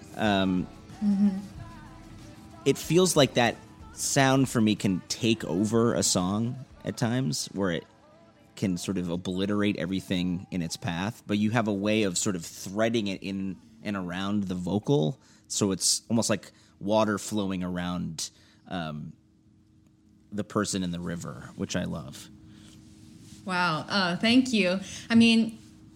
It feels like that sound for me can take over a song at times, where it can sort of obliterate everything in its path, but you have a way of sort of threading it in and around the vocal, so it's almost like water flowing around the person in the river, which I love. Wow. Thank you. I mean,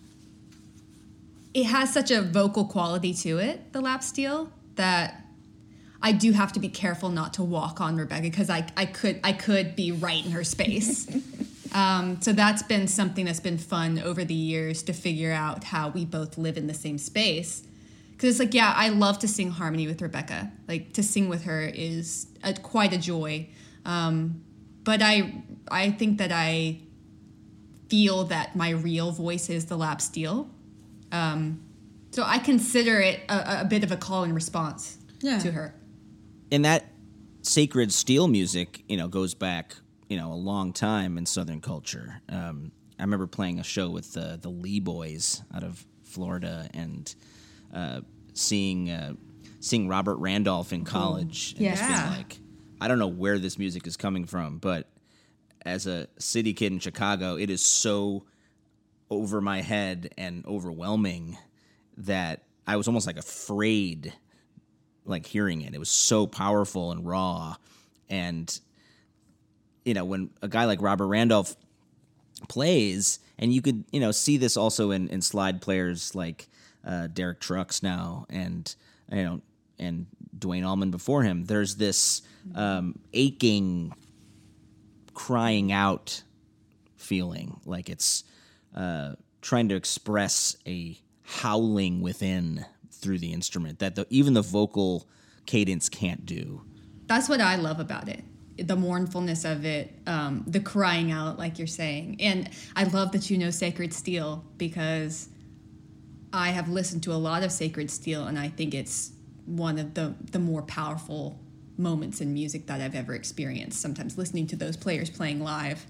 it has such a vocal quality to it, the lap steel, that I do have to be careful not to walk on Rebecca, because I could be right in her space. So that's been something that's been fun over the years, to figure out how we both live in the same space. Because it's like, yeah, I love to sing harmony with Rebecca. Like, to sing with her is quite a joy. But I think that I feel that my real voice is the lap steel. So I consider it a bit of a call and response to her. And that sacred steel music, you know, goes back, you know, a long time in Southern culture. I remember playing a show with the Lee Boys out of Florida, and seeing Robert Randolph in college, and just being like, I don't know where this music is coming from, but as a city kid in Chicago, it is so over my head and overwhelming that I was almost like afraid, like, hearing it. It was so powerful and raw. And, you know, when a guy like Robert Randolph plays, and you could, you know, see this also in slide players like Derek Trucks now, and, you know, and Dwayne Allman before him, there's this aching, crying out feeling, like it's trying to express a howling within through the instrument that even the vocal cadence can't do. That's what I love about it. The mournfulness of it, the crying out, like you're saying. And I love that you know Sacred Steel, because I have listened to a lot of Sacred Steel, and I think it's one of the more powerful moments in music that I've ever experienced. Sometimes listening to those players playing live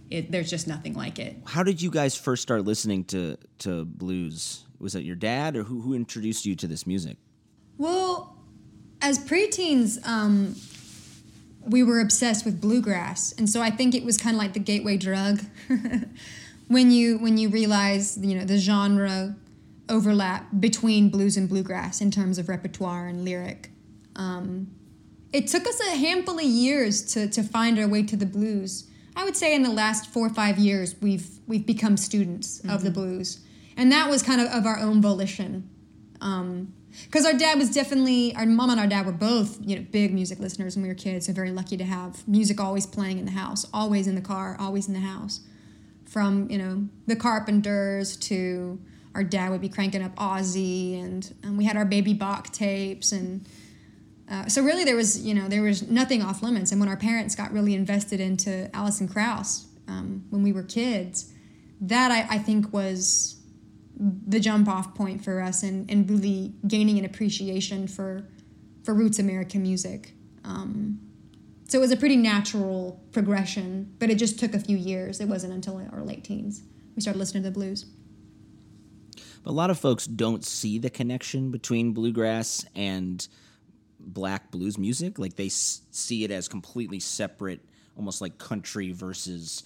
there's just nothing like it. How did you guys first start listening to blues? Was it your dad, or who introduced you to this music? Well, as preteens, we were obsessed with bluegrass, and so I think it was kind of like the gateway drug. when you realize, the genre overlap between blues and bluegrass in terms of repertoire and lyric. It took us a handful of years to find our way to the blues. I would say in the last 4 or 5 years, we've become students of the blues. And that was kind of our own volition. Because our mom and our dad were both, big music listeners when we were kids, so very lucky to have music always playing in the house, always in the car, always in the house. From, the Carpenters to our dad would be cranking up Ozzy, and we had our Baby Bach tapes, and so really there was nothing off limits. And when our parents got really invested into Alison Krauss when we were kids, that I think was the jump off point for us and really gaining an appreciation for roots American music. So it was a pretty natural progression, but it just took a few years. It wasn't until our late teens we started listening to the blues. A lot of folks don't see the connection between bluegrass and black blues music. Like, they see it as completely separate, almost like country versus,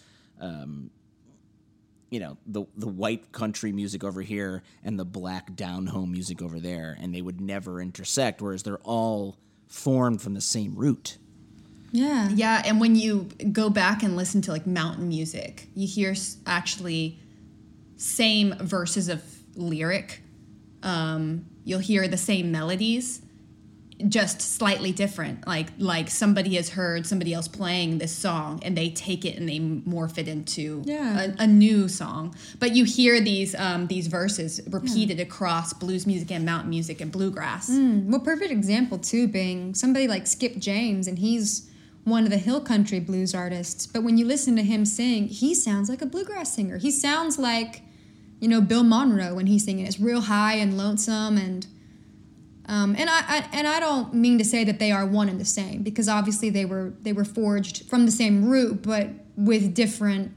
the white country music over here and the black down-home music over there, and they would never intersect, whereas they're all formed from the same root. Yeah. Yeah, and when you go back and listen to, like, mountain music, you hear actually same verses of lyric. You'll hear the same melodies, just slightly different. Like somebody has heard somebody else playing this song, and they take it and they morph it into a new song. But you hear these verses repeated across blues music and mountain music and bluegrass. Well, perfect example too being somebody like Skip James, and he's one of the hill country blues artists. But when you listen to him sing, he sounds like a bluegrass singer. He sounds like, Bill Monroe when he's singing. It's real high and lonesome, and I don't mean to say that they are one and the same, because obviously they were forged from the same root, but with different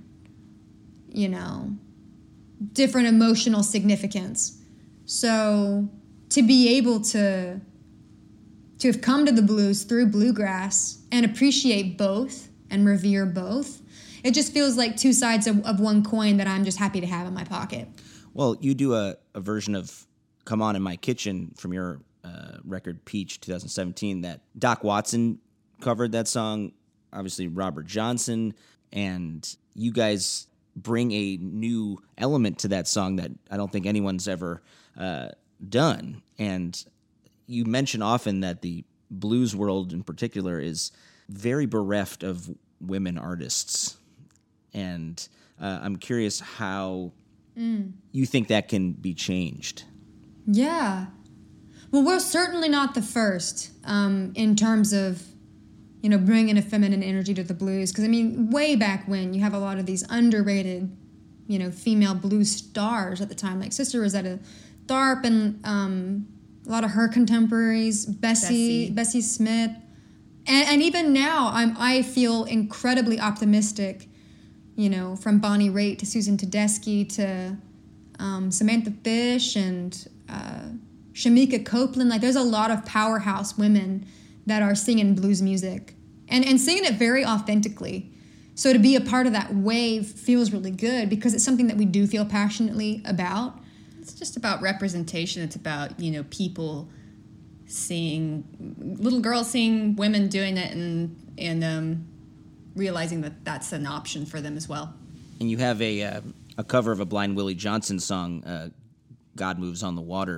emotional significance. So to be able to have come to the blues through bluegrass and appreciate both and revere both, it just feels like two sides of one coin that I'm just happy to have in my pocket. Well, you do a version of Come On in My Kitchen from your record Peach 2017 that Doc Watson covered that song, obviously Robert Johnson, and you guys bring a new element to that song that I don't think anyone's ever done. And you mention often that the blues world in particular is very bereft of women artists. And I'm curious how you think that can be changed. Yeah. Well, we're certainly not the first in terms of, bringing a feminine energy to the blues. Because, way back when, you have a lot of these underrated, female blues stars at the time, like Sister Rosetta Tharpe and a lot of her contemporaries, Bessie Smith. And even now, I feel incredibly optimistic, from Bonnie Raitt to Susan Tedeschi to Samantha Fish and Shamika Copeland. Like, there's a lot of powerhouse women that are singing blues music and singing it very authentically. So to be a part of that wave feels really good because it's something that we do feel passionately about. It's just about representation. It's about, people seeing, little girls seeing women doing it and realizing that that's an option for them as well. And you have a cover of a Blind Willie Johnson song, God Moves on the Water.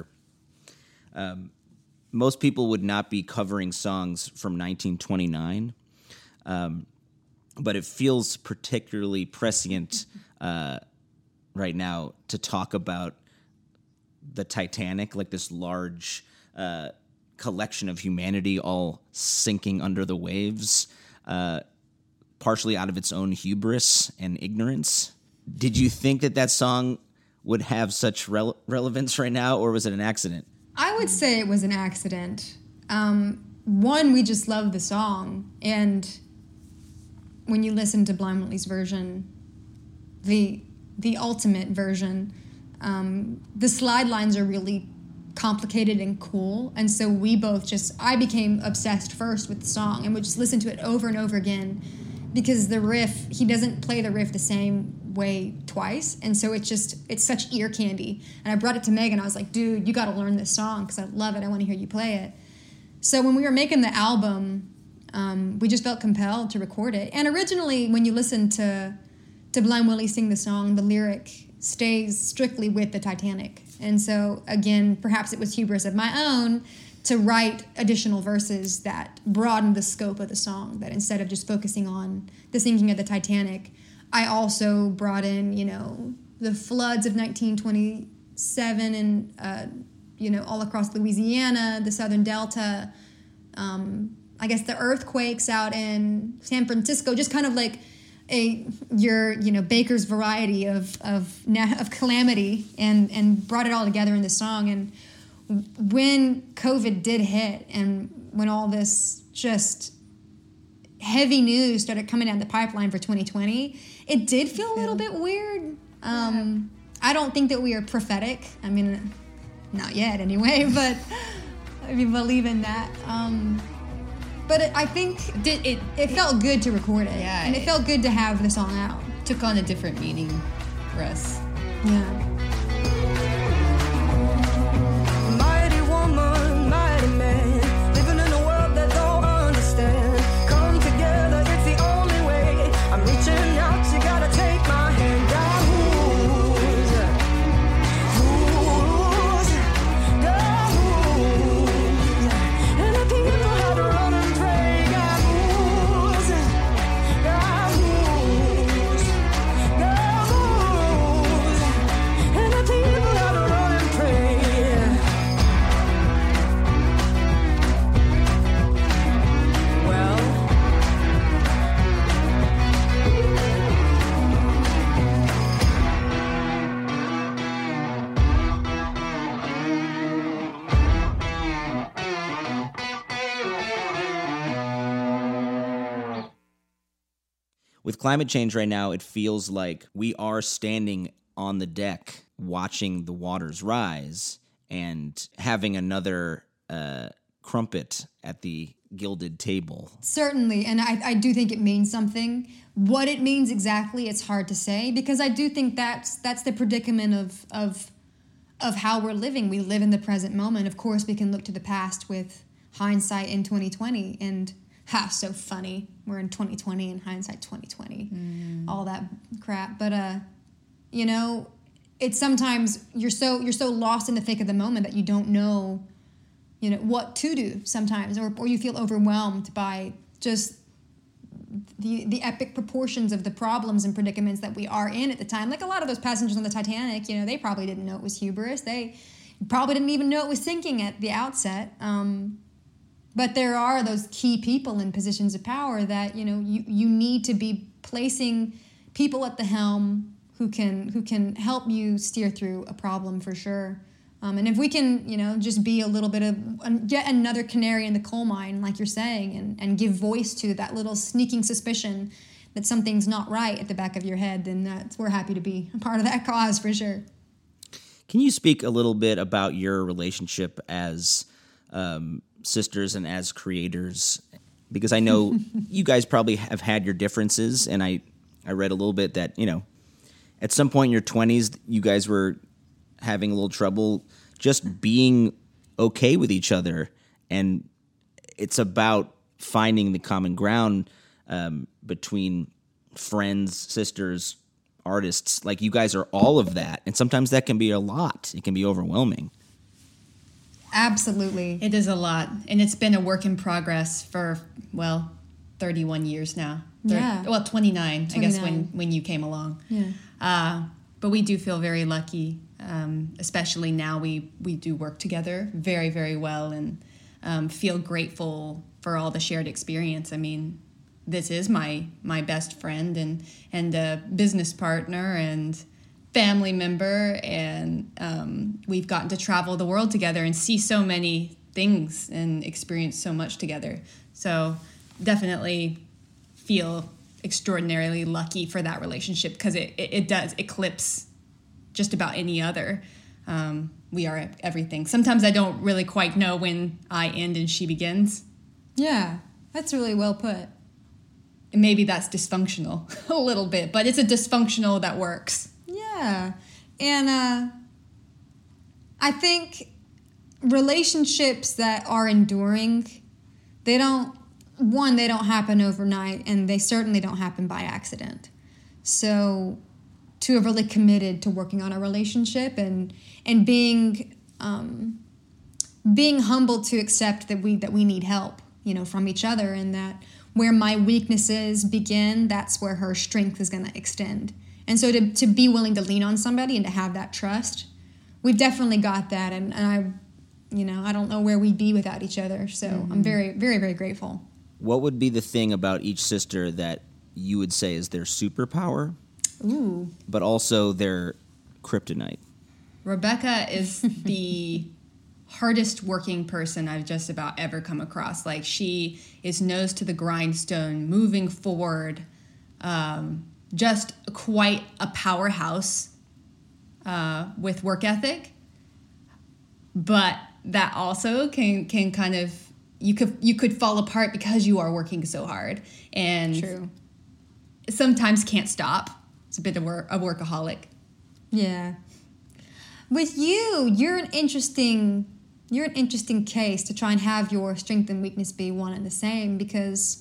Most people would not be covering songs from 1929, but it feels particularly prescient right now to talk about the Titanic, like this large collection of humanity all sinking under the waves, partially out of its own hubris and ignorance. Did you think that song would have such relevance right now, or was it an accident? I would say it was an accident. One, we just love the song, and when you listen to Blind Willie's version, the ultimate version. The slide lines are really complicated and cool, and so I became obsessed first with the song and would just listen to it over and over again, because the riff, he doesn't play the riff the same way twice, and so it's such ear candy. And I brought it to Megan. I was like, dude, you got to learn this song because I love it. I want to hear you play it. So when we were making the album, we just felt compelled to record it. And originally, when you listen to Blind Willie sing the song, the lyric stays strictly with the Titanic. And so, again, perhaps it was hubris of my own to write additional verses that broadened the scope of the song, that instead of just focusing on the sinking of the Titanic, I also brought in, the floods of 1927 and, all across Louisiana, the Southern Delta, I guess the earthquakes out in San Francisco, just kind of like your Baker's variety of calamity, and brought it all together in the song. And when COVID did hit, and when all this just heavy news started coming down the pipeline for 2020, it did feel a little bit weird. I don't think that we are prophetic. I mean, not yet anyway, but I believe in that. But I think it felt good to record it. Yeah, and it felt good to have the song out. Took on a different meaning for us. Yeah. Mighty woman, mighty man, living in a world that don't understand. Come together, it's the only way. I'm reaching out, you gotta take my hand down. And the people had to run and pray. God moves, God moves, God moves. And the people had to run and pray. Well, With climate change right now, it feels like we are standing on the deck watching the waters rise and having another crumpet at the gilded table. Certainly, and I do think it means something. What it means exactly, it's hard to say, because I do think that's the predicament of how we're living. We live in the present moment. Of course, we can look to the past with hindsight in 2020, and so funny. We're in 2020 and hindsight 2020, all that crap. But it's sometimes you're so lost in the thick of the moment that you don't know, what to do sometimes, or you feel overwhelmed by just the epic proportions of the problems and predicaments that we are in at the time. Like a lot of those passengers on the Titanic, they probably didn't know it was hubris. They probably didn't even know it was sinking at the outset. But there are those key people in positions of power that, you need to be placing people at the helm who can help you steer through a problem for sure. And if we can, just be a little bit of yet another canary in the coal mine, like you're saying, and give voice to that little sneaking suspicion that something's not right at the back of your head, then we're happy to be a part of that cause for sure. Can you speak a little bit about your relationship as sisters and as creators? Because I know you guys probably have had your differences, and I read a little bit that, at some point in your 20s, you guys were having a little trouble just being okay with each other. And it's about finding the common ground between friends, sisters, artists. Like, you guys are all of that. And sometimes that can be a lot. It can be overwhelming. Absolutely. It is a lot. And it's been a work in progress for, 31 years now. 29, I guess, when you came along. Yeah. But we do feel very lucky, especially now we do work together very, very well, and feel grateful for all the shared experience. I mean, this is my best friend and a business partner and family member, and we've gotten to travel the world together and see so many things and experience so much together. So definitely feel extraordinarily lucky for that relationship because it does eclipse just about any other. We are everything. Sometimes I don't really quite know when I end and she begins. Yeah, that's really well put. And maybe that's dysfunctional a little bit, but it's a dysfunctional that works. Yeah. And I think relationships that are enduring, they don't happen overnight, and they certainly don't happen by accident. So to have really committed to working on a relationship and being humble to accept that we need help, from each other, and that where my weaknesses begin, that's where her strength is going to extend. And so to be willing to lean on somebody and to have that trust, we've definitely got that. And I don't know where we'd be without each other. So I'm very, very, very grateful. What would be the thing about each sister that you would say is their superpower, but also their kryptonite? Rebecca is the hardest working person I've just about ever come across. Like, she is nose to the grindstone, moving forward, just quite a powerhouse with work ethic. But that also can kind of, you could fall apart because you are working so hard, and True. Sometimes can't stop. It's a bit of a workaholic. Yeah. With you, you're an interesting case to try and have your strength and weakness be one and the same, because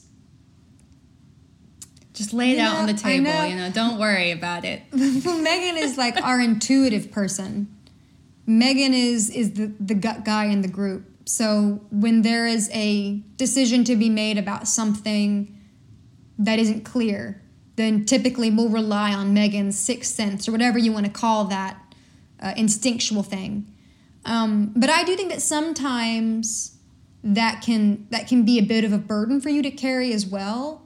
just lay it out on the table, don't worry about it. Megan is like our intuitive person. Megan is the gut guy in the group. So when there is a decision to be made about something that isn't clear, then typically we'll rely on Megan's sixth sense, or whatever you want to call that instinctual thing. But I do think that sometimes that can be a bit of a burden for you to carry as well.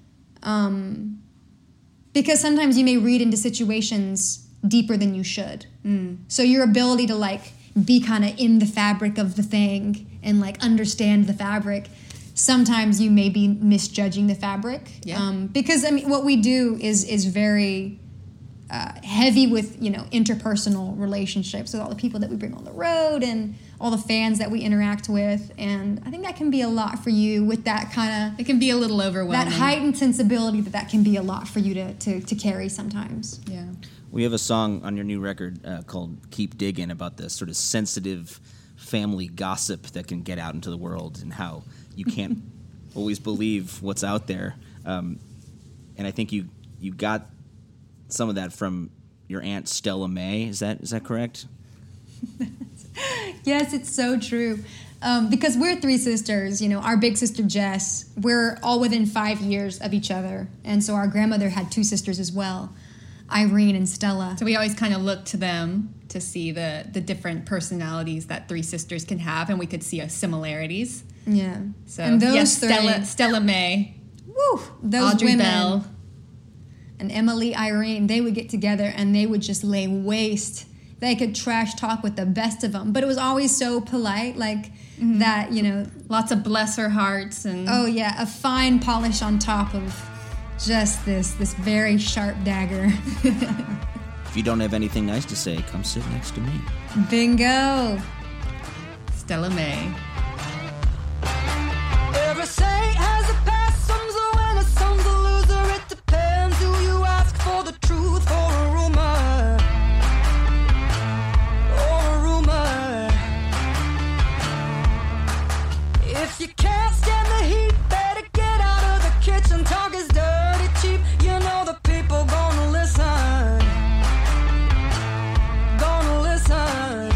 Because sometimes you may read into situations deeper than you should. So your ability to be kind of in the fabric of the thing and understand the fabric, sometimes you may be misjudging the fabric. Yeah. Because what we do is very heavy with interpersonal relationships with all the people that we bring on the road and all the fans that we interact with, and I think that can be a lot for you with that kind of, it can be a little overwhelming, that heightened sensibility that can be a lot for you to carry sometimes. Yeah. We have a song on your new record called Keep Digging, about the sort of sensitive family gossip that can get out into the world and how you can't always believe what's out there. And I think you got some of that from your Aunt Stella May. Is that correct? Yes, it's so true. Because we're three sisters, our big sister Jess, we're all within 5 years of each other. And so our grandmother had two sisters as well, Irene and Stella. So we always kind of looked to them to see the different personalities that three sisters can have, and we could see similarities. Yeah. So and those yes, three, Stella May, woo, those Audrey women, Bell, and Emily Irene, they would get together and they would just lay waste. They could trash talk with the best of them, but it was always so polite, that, lots of bless her hearts, and oh yeah, a fine polish on top of just this very sharp dagger. If you don't have anything nice to say, come sit next to me. Bingo. Stella May. Every saint has a past, some's a winner, some's a loser. It depends who you ask for the truth or a rumor. Or a rumor. If you can't stand the heat, better get out of the kitchen. Talk is dirty cheap, the people gonna listen. Gonna listen.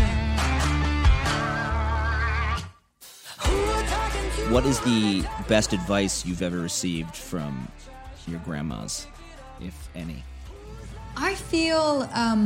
What is the best advice you've ever received from your grandmas, if any? I feel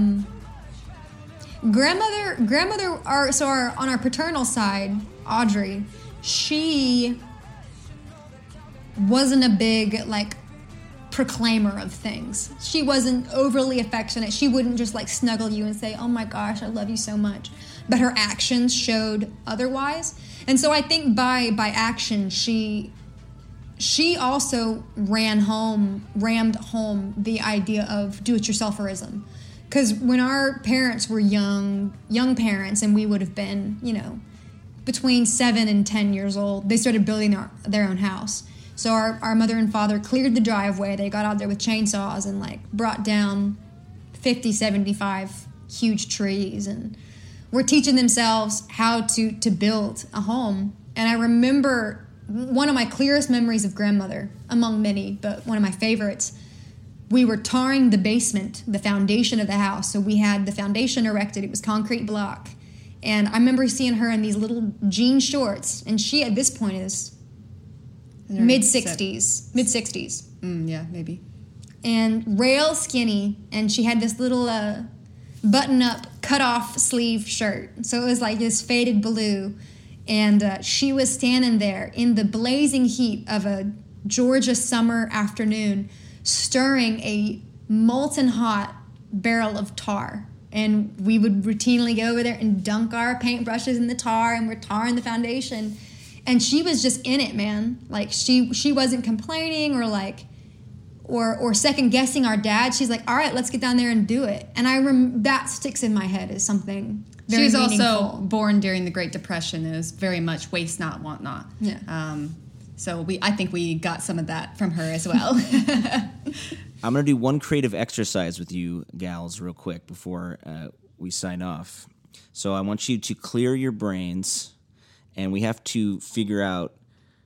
grandmother on our paternal side, Audrey, she wasn't a big proclaimer of things. She wasn't overly affectionate. She wouldn't just snuggle you and say, "Oh my gosh, I love you so much." But her actions showed otherwise. And so I think by action she she also rammed home the idea of do-it-yourselferism. Because when our parents were young parents, and we would have been, between 7 and 10 years old, they started building their own house. So our mother and father cleared the driveway. They got out there with chainsaws and brought down 50, 75 huge trees, and were teaching themselves how to build a home. And I remember one of my clearest memories of grandmother, among many, but one of my favorites, we were tarring the basement, the foundation of the house. So we had the foundation erected. It was concrete block. And I remember seeing her in these little jean shorts. And she, at this point, is mid-60s. Yeah, maybe. And rail skinny. And she had this little button-up, cut-off sleeve shirt. So it was like this faded blue. And she was standing there in the blazing heat of a Georgia summer afternoon, stirring a molten hot barrel of tar. And we would routinely go over there and dunk our paintbrushes in the tar, and we're tarring the foundation. And she was just in it, man. She wasn't complaining or second guessing our dad. She's like, all right, let's get down there and do it. And that sticks in my head as something very She was meaningful. also born during the Great Depression. It was very much waste not, want not. Yeah. So I think we got some of that from her as well. I'm going to do one creative exercise with you gals real quick before we sign off. So I want you to clear your brains, and we have to figure out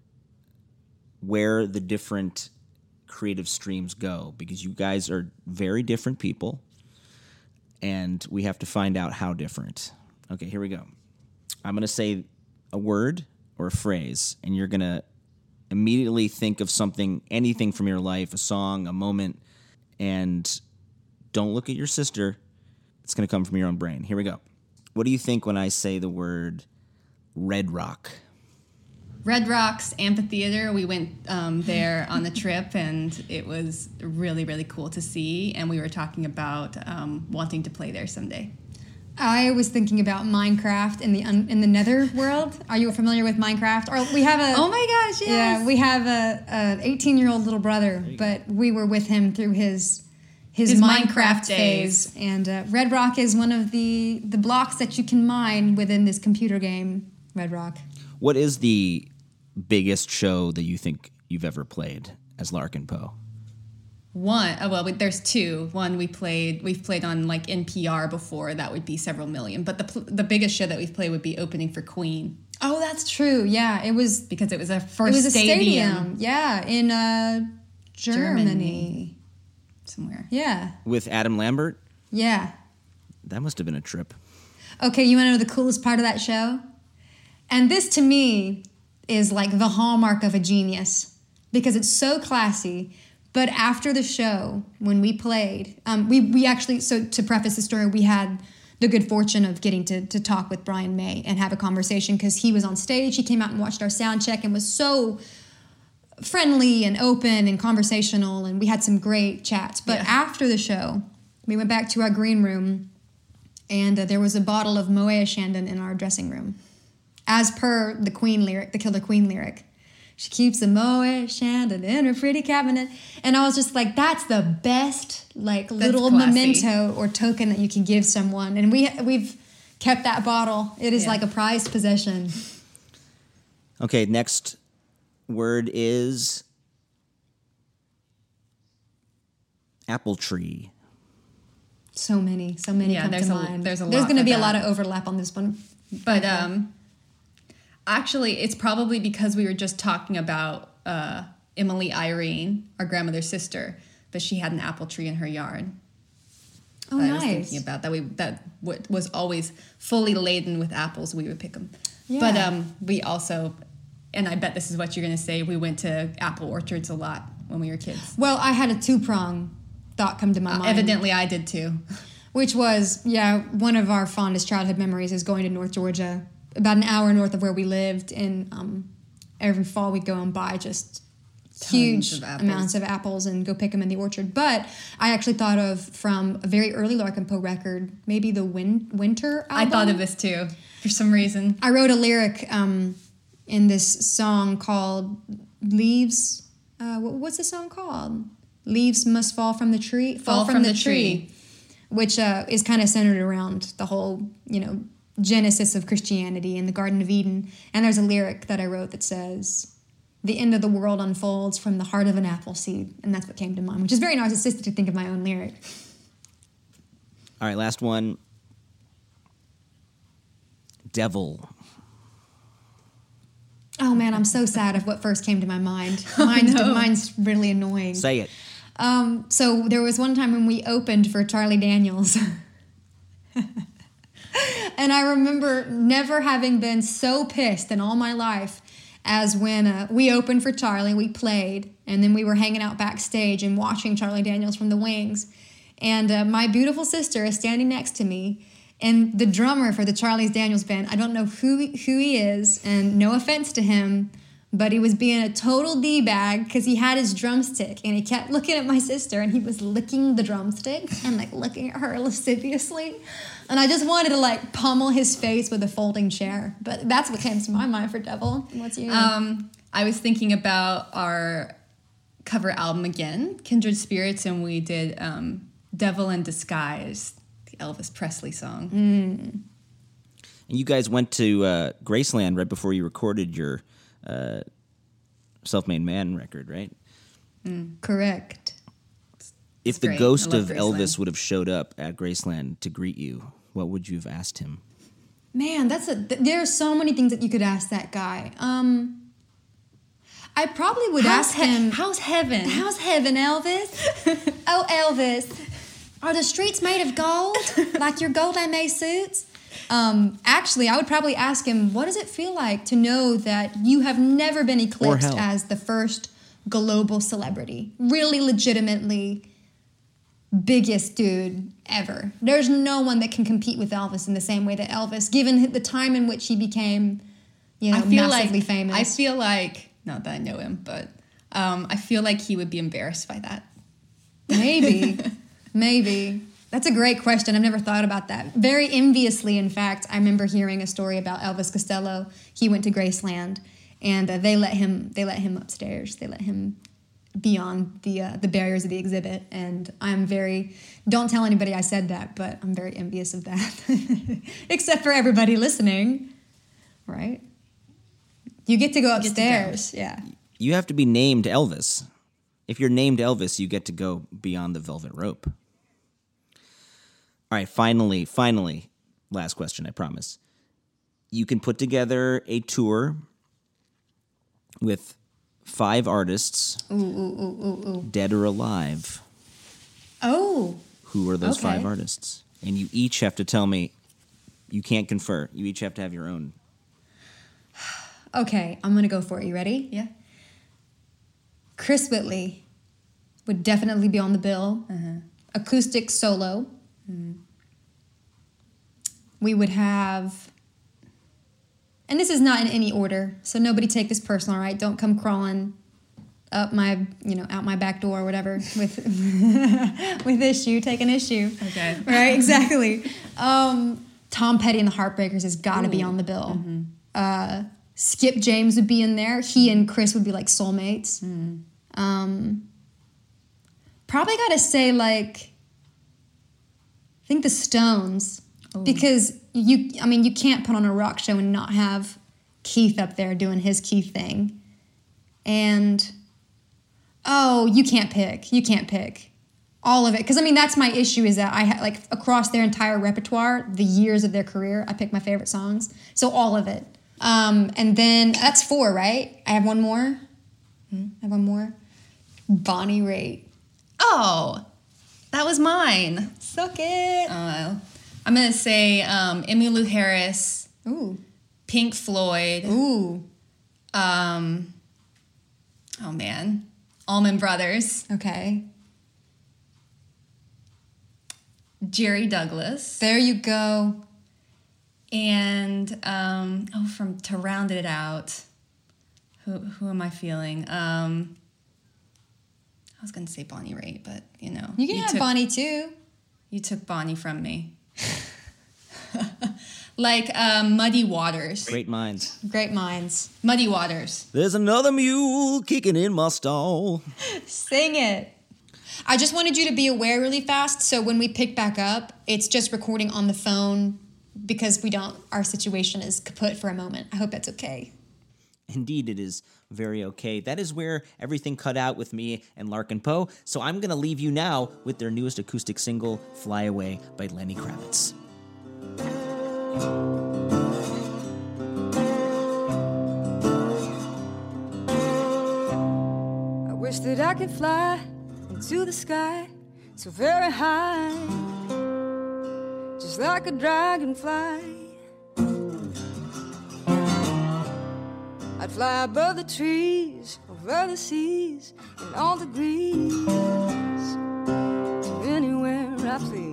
where the different creative streams go, because you guys are very different people, and we have to find out how different. Okay, here we go. I'm going to say a word or a phrase, and you're going to immediately think of something, anything from your life, a song, a moment, and don't look at your sister. It's going to come from your own brain. Here we go. What do you think when I say the word Red Rock? Red Rocks Amphitheater. We went there on the trip, and it was really, really cool to see. And we were talking about wanting to play there someday. I was thinking about Minecraft in the Nether world. Are you familiar with Minecraft? Or we have Oh my gosh, yes. Yeah, we have an 18-year-old little brother, but we were with him through his Minecraft phase. And Red Rock is one of the blocks that you can mine within this computer game, Red Rock. What is the biggest show that you think you've ever played as Larkin Poe? There's two. One we've played on NPR before. That would be several million. But the biggest show that we've played would be opening for Queen. Oh, that's true. Yeah, it was because it was our it first was a stadium. Yeah, in Germany. Somewhere. Yeah. With Adam Lambert? Yeah. That must have been a trip. Okay, you want to know the coolest part of that show? And this, to me, is like the hallmark of a genius, because it's so classy. But after the show, when we played, we actually, so to preface the story, we had the good fortune of getting to talk with Brian May and have a conversation, because he was on stage. He came out and watched our sound check and was so friendly and open and conversational, and we had some great chats. But after the show, we went back to our green room, and there was a bottle of Moet Chandon in our dressing room, as per the Queen lyric, the Killer Queen lyric. She keeps a Moet Chandon in her pretty cabinet. And I was just like, that's the best, little classy memento or token that you can give someone. And we've kept that bottle. It is like a prized possession. Okay, next word is apple tree. So many Yeah, come there's to a- mind. there's a There's lot going to for be a that. lot of overlap on this one. But actually, it's probably because we were just talking about Emily Irene, our grandmother's sister, but she had an apple tree in her yard. Oh, I nice. was thinking about that was always fully laden with apples. We would pick them. Yeah. But we also, and I bet this is what you're going to say, we went to apple orchards a lot when we were kids. Well, I had a two-prong thought come to my mind. Evidently, I did too. Which was, one of our fondest childhood memories is going to North Georgia, about an hour north of where we lived. And every fall we'd go and buy just huge of apples. amounts of apples and go pick them in the orchard. But I actually thought of, from a very early Larkin Poe record, maybe the Winter album. I thought of this too, for some reason. I wrote a lyric in this song called Leaves. What's the song called? Leaves must fall from the tree. Fall from the tree. Which is kind of centered around the whole, genesis of Christianity in the Garden of Eden. And there's a lyric that I wrote that says, "The end of the world unfolds from the heart of an apple seed." And that's what came to mind, which is very narcissistic to think of my own lyric. All right, last one. Devil. Oh, man, I'm so sad of what first came to my mind. Mine's really annoying. Say it. So there was one time when we opened for Charlie Daniels. And I remember never having been so pissed in all my life as when we opened for Charlie, we played, and then we were hanging out backstage and watching Charlie Daniels from the wings. And my beautiful sister is standing next to me, and the drummer for the Charlie Daniels band, I don't know who he is, and no offense to him, but he was being a total D-bag because he had his drumstick, and he kept looking at my sister, and he was licking the drumstick and, looking at her lasciviously. And I just wanted to, pummel his face with a folding chair. But that's what came to my mind for Devil. What's yours? I was thinking about our cover album again, Kindred Spirits, and we did Devil in Disguise, the Elvis Presley song. And you guys went to Graceland right before you recorded your Self-Made Man record, right? Correct. If the great. ghost I of love Elvis Graceland. would have showed up at Graceland to greet you, what would you have asked him? Man, there are so many things that you could ask that guy. I probably would ask him, How's heaven? "How's heaven, Elvis?" "Oh, Elvis, are the streets made of gold, like your gold lame suits?" Actually, I would probably ask him, what does it feel like to know that you have never been eclipsed hell. as the first global celebrity? Really legitimately biggest dude ever. There's no one that can compete with Elvis in the same way that Elvis, given the time in which he became, massively famous. I feel like, not that I know him, but I feel like he would be embarrassed by that. Maybe. That's a great question. I've never thought about that. Very enviously, in fact, I remember hearing a story about Elvis Costello. He went to Graceland, and they let him upstairs. They let him beyond the barriers of the exhibit. And don't tell anybody I said that, but I'm very envious of that. Except for everybody listening, right? You get to go upstairs. Yeah. You have to be named Elvis. If you're named Elvis, you get to go beyond the velvet rope. All right, finally, last question, I promise. You can put together a tour with 5 artists, dead or alive. Oh. Who are those Okay. 5 artists? And you each have to tell me, you can't confer, you each have to have your own. Okay, I'm going to go for it. You ready? Yeah. Chris Whitley would definitely be on the bill. Acoustic solo. We would have, and this is not in any order, so nobody take this personal, right? Don't come crawling up my, out my back door or whatever with with issue, take an issue. Okay. Right, exactly. Tom Petty and the Heartbreakers has got to be on the bill. Skip James would be in there. He and Chris would be like soulmates. Probably got to say I think the Stones, because you can't put on a rock show and not have Keith up there doing his Keith thing. And you can't pick all of it, because that's my issue, is that I across their entire repertoire, the years of their career, I pick my favorite songs, so all of it. And then that's 4, right? I have one more. Bonnie Raitt. Oh, that was mine. Suck it. I'm going to say Emmylou Harris, Ooh. Pink Floyd, Ooh. Allman Brothers, Okay. Jerry Douglas, There you go. and to round it out, who am I feeling? I was going to say Bonnie Raitt, but You can have Bonnie too. You took Bonnie from me. Like Muddy Waters. Great minds. Great minds. Muddy Waters. There's another mule kicking in my stall. Sing it. I just wanted you to be aware really fast, so when we pick back up, it's just recording on the phone because our situation is kaput for a moment. I hope that's okay. Indeed, it is very okay. That is where everything cut out with me and Larkin Poe, so I'm going to leave you now with their newest acoustic single, Fly Away by Lenny Kravitz. I wish that I could fly into the sky so very high, just like a dragonfly. I'd fly above the trees, over the seas, in all degrees, to anywhere I please.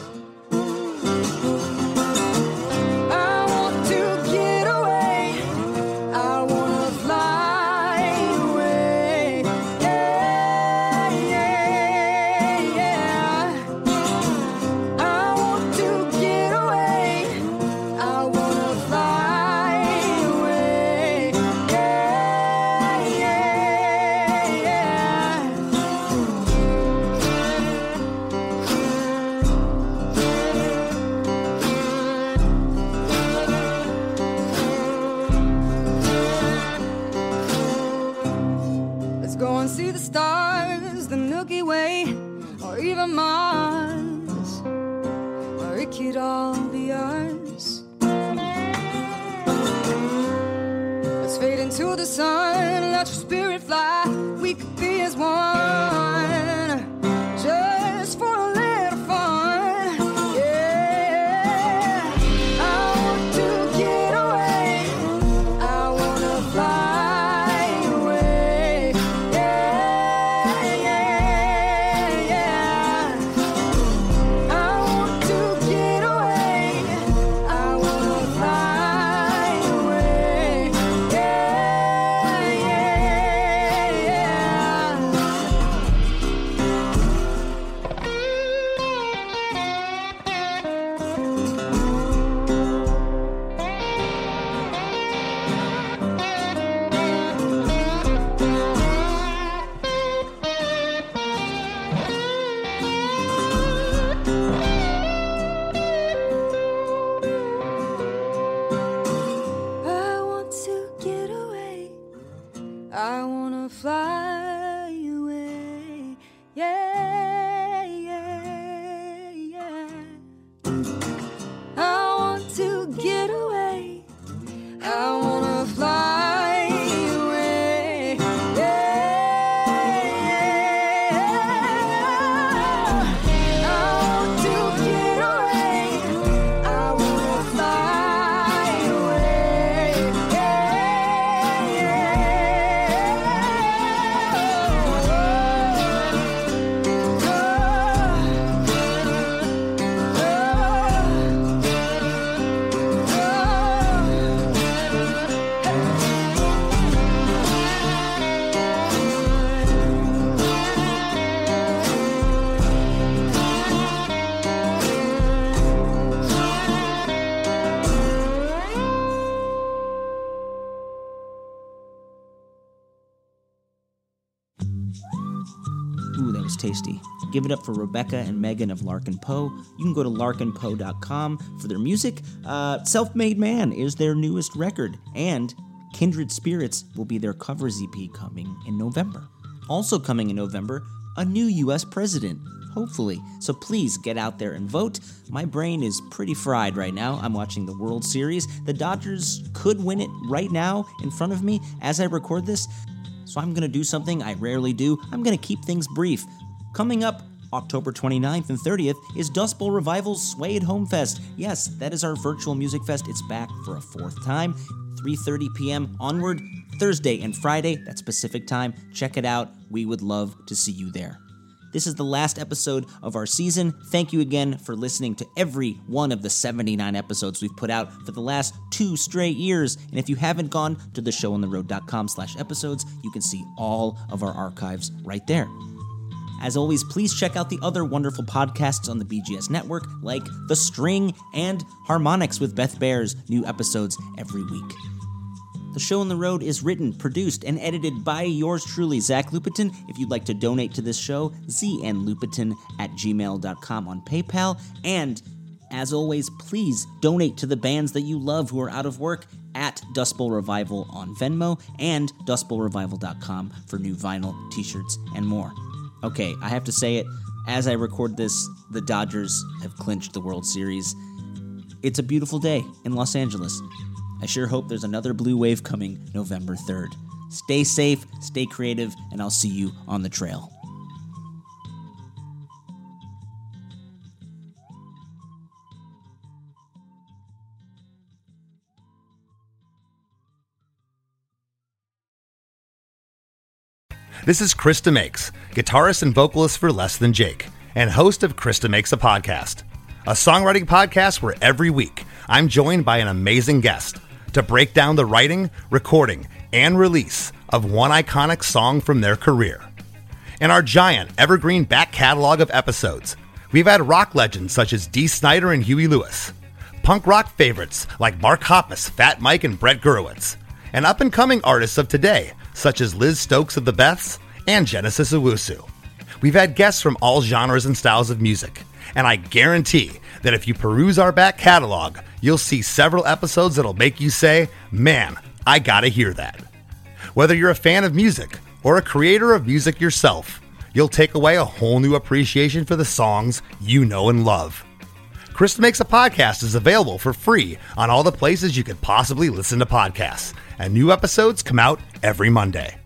I want to get away, I want to fly away, yeah, yeah, yeah. I want to get away, I want to fly away, yeah, yeah, yeah. Let's go and see the stars, the Milky Way, or even Mars, or it could all be ours. Let's fade into the sun, let your spirit fly. We could be as one, just for a little fun. Yeah, I want to get away, I want to fly away. Yeah, yeah, yeah. I want to get away, I want to fly away. Yeah, yeah, I want to get away, I want to fly away. Yeah, yeah, yeah. I want to get away, I want to fly away. Yeah, yeah. I want to get away, I want to fly away. Yeah, Ooh, that was tasty. Give it up for Rebecca and Megan of Larkin Poe. You can go to larkinpoe.com for their music. Self-Made Man is their newest record, and Kindred Spirits will be their covers EP coming in November. Also coming in November, a new U.S. president, hopefully. So please get out there and vote. My brain is pretty fried right now. I'm watching the World Series. The Dodgers could win it right now in front of me as I record this. So I'm going to do something I rarely do. I'm going to keep things brief. Coming up October 29th and 30th is Dust Bowl Revival's Sway at Home Fest. Yes, that is our virtual music fest. It's back for a fourth time. 3:30 p.m. onward, Thursday and Friday. That's Pacific time. Check it out. We would love to see you there. This is the last episode of our season. Thank you again for listening to every one of the 79 episodes we've put out for the last 2 straight years. And if you haven't gone to theshowontheroad.com/episodes, you can see all of our archives right there. As always, please check out the other wonderful podcasts on the BGS network, like The String and Harmonics with Beth Bears, new episodes every week. The Show on the Road is written, produced, and edited by yours truly, Zach Lupetin. If you'd like to donate to this show, znlupetin@gmail.com on PayPal. And, as always, please donate to the bands that you love who are out of work at Dust Bowl Revival on Venmo and dustbowlrevival.com for new vinyl, t-shirts, and more. Okay, I have to say it. As I record this, the Dodgers have clinched the World Series. It's a beautiful day in Los Angeles. I sure hope there's another blue wave coming November 3rd. Stay safe, stay creative, and I'll see you on the trail. This is Krista Makes, guitarist and vocalist for Less Than Jake, and host of Krista Makes a Podcast, a songwriting podcast where every week I'm joined by an amazing guest to break down the writing, recording, and release of one iconic song from their career. In our giant evergreen back catalog of episodes, we've had rock legends such as Dee Snider and Huey Lewis, punk rock favorites like Mark Hoppus, Fat Mike, and Brett Gurewitz, and up-and-coming artists of today such as Liz Stokes of the Beths and Genesis Owusu. We've had guests from all genres and styles of music, and I guarantee that if you peruse our back catalog, you'll see several episodes that'll make you say, man, I gotta hear that. Whether you're a fan of music or a creator of music yourself, you'll take away a whole new appreciation for the songs you know and love. Krista Makes a Podcast is available for free on all the places you could possibly listen to podcasts, and new episodes come out every Monday.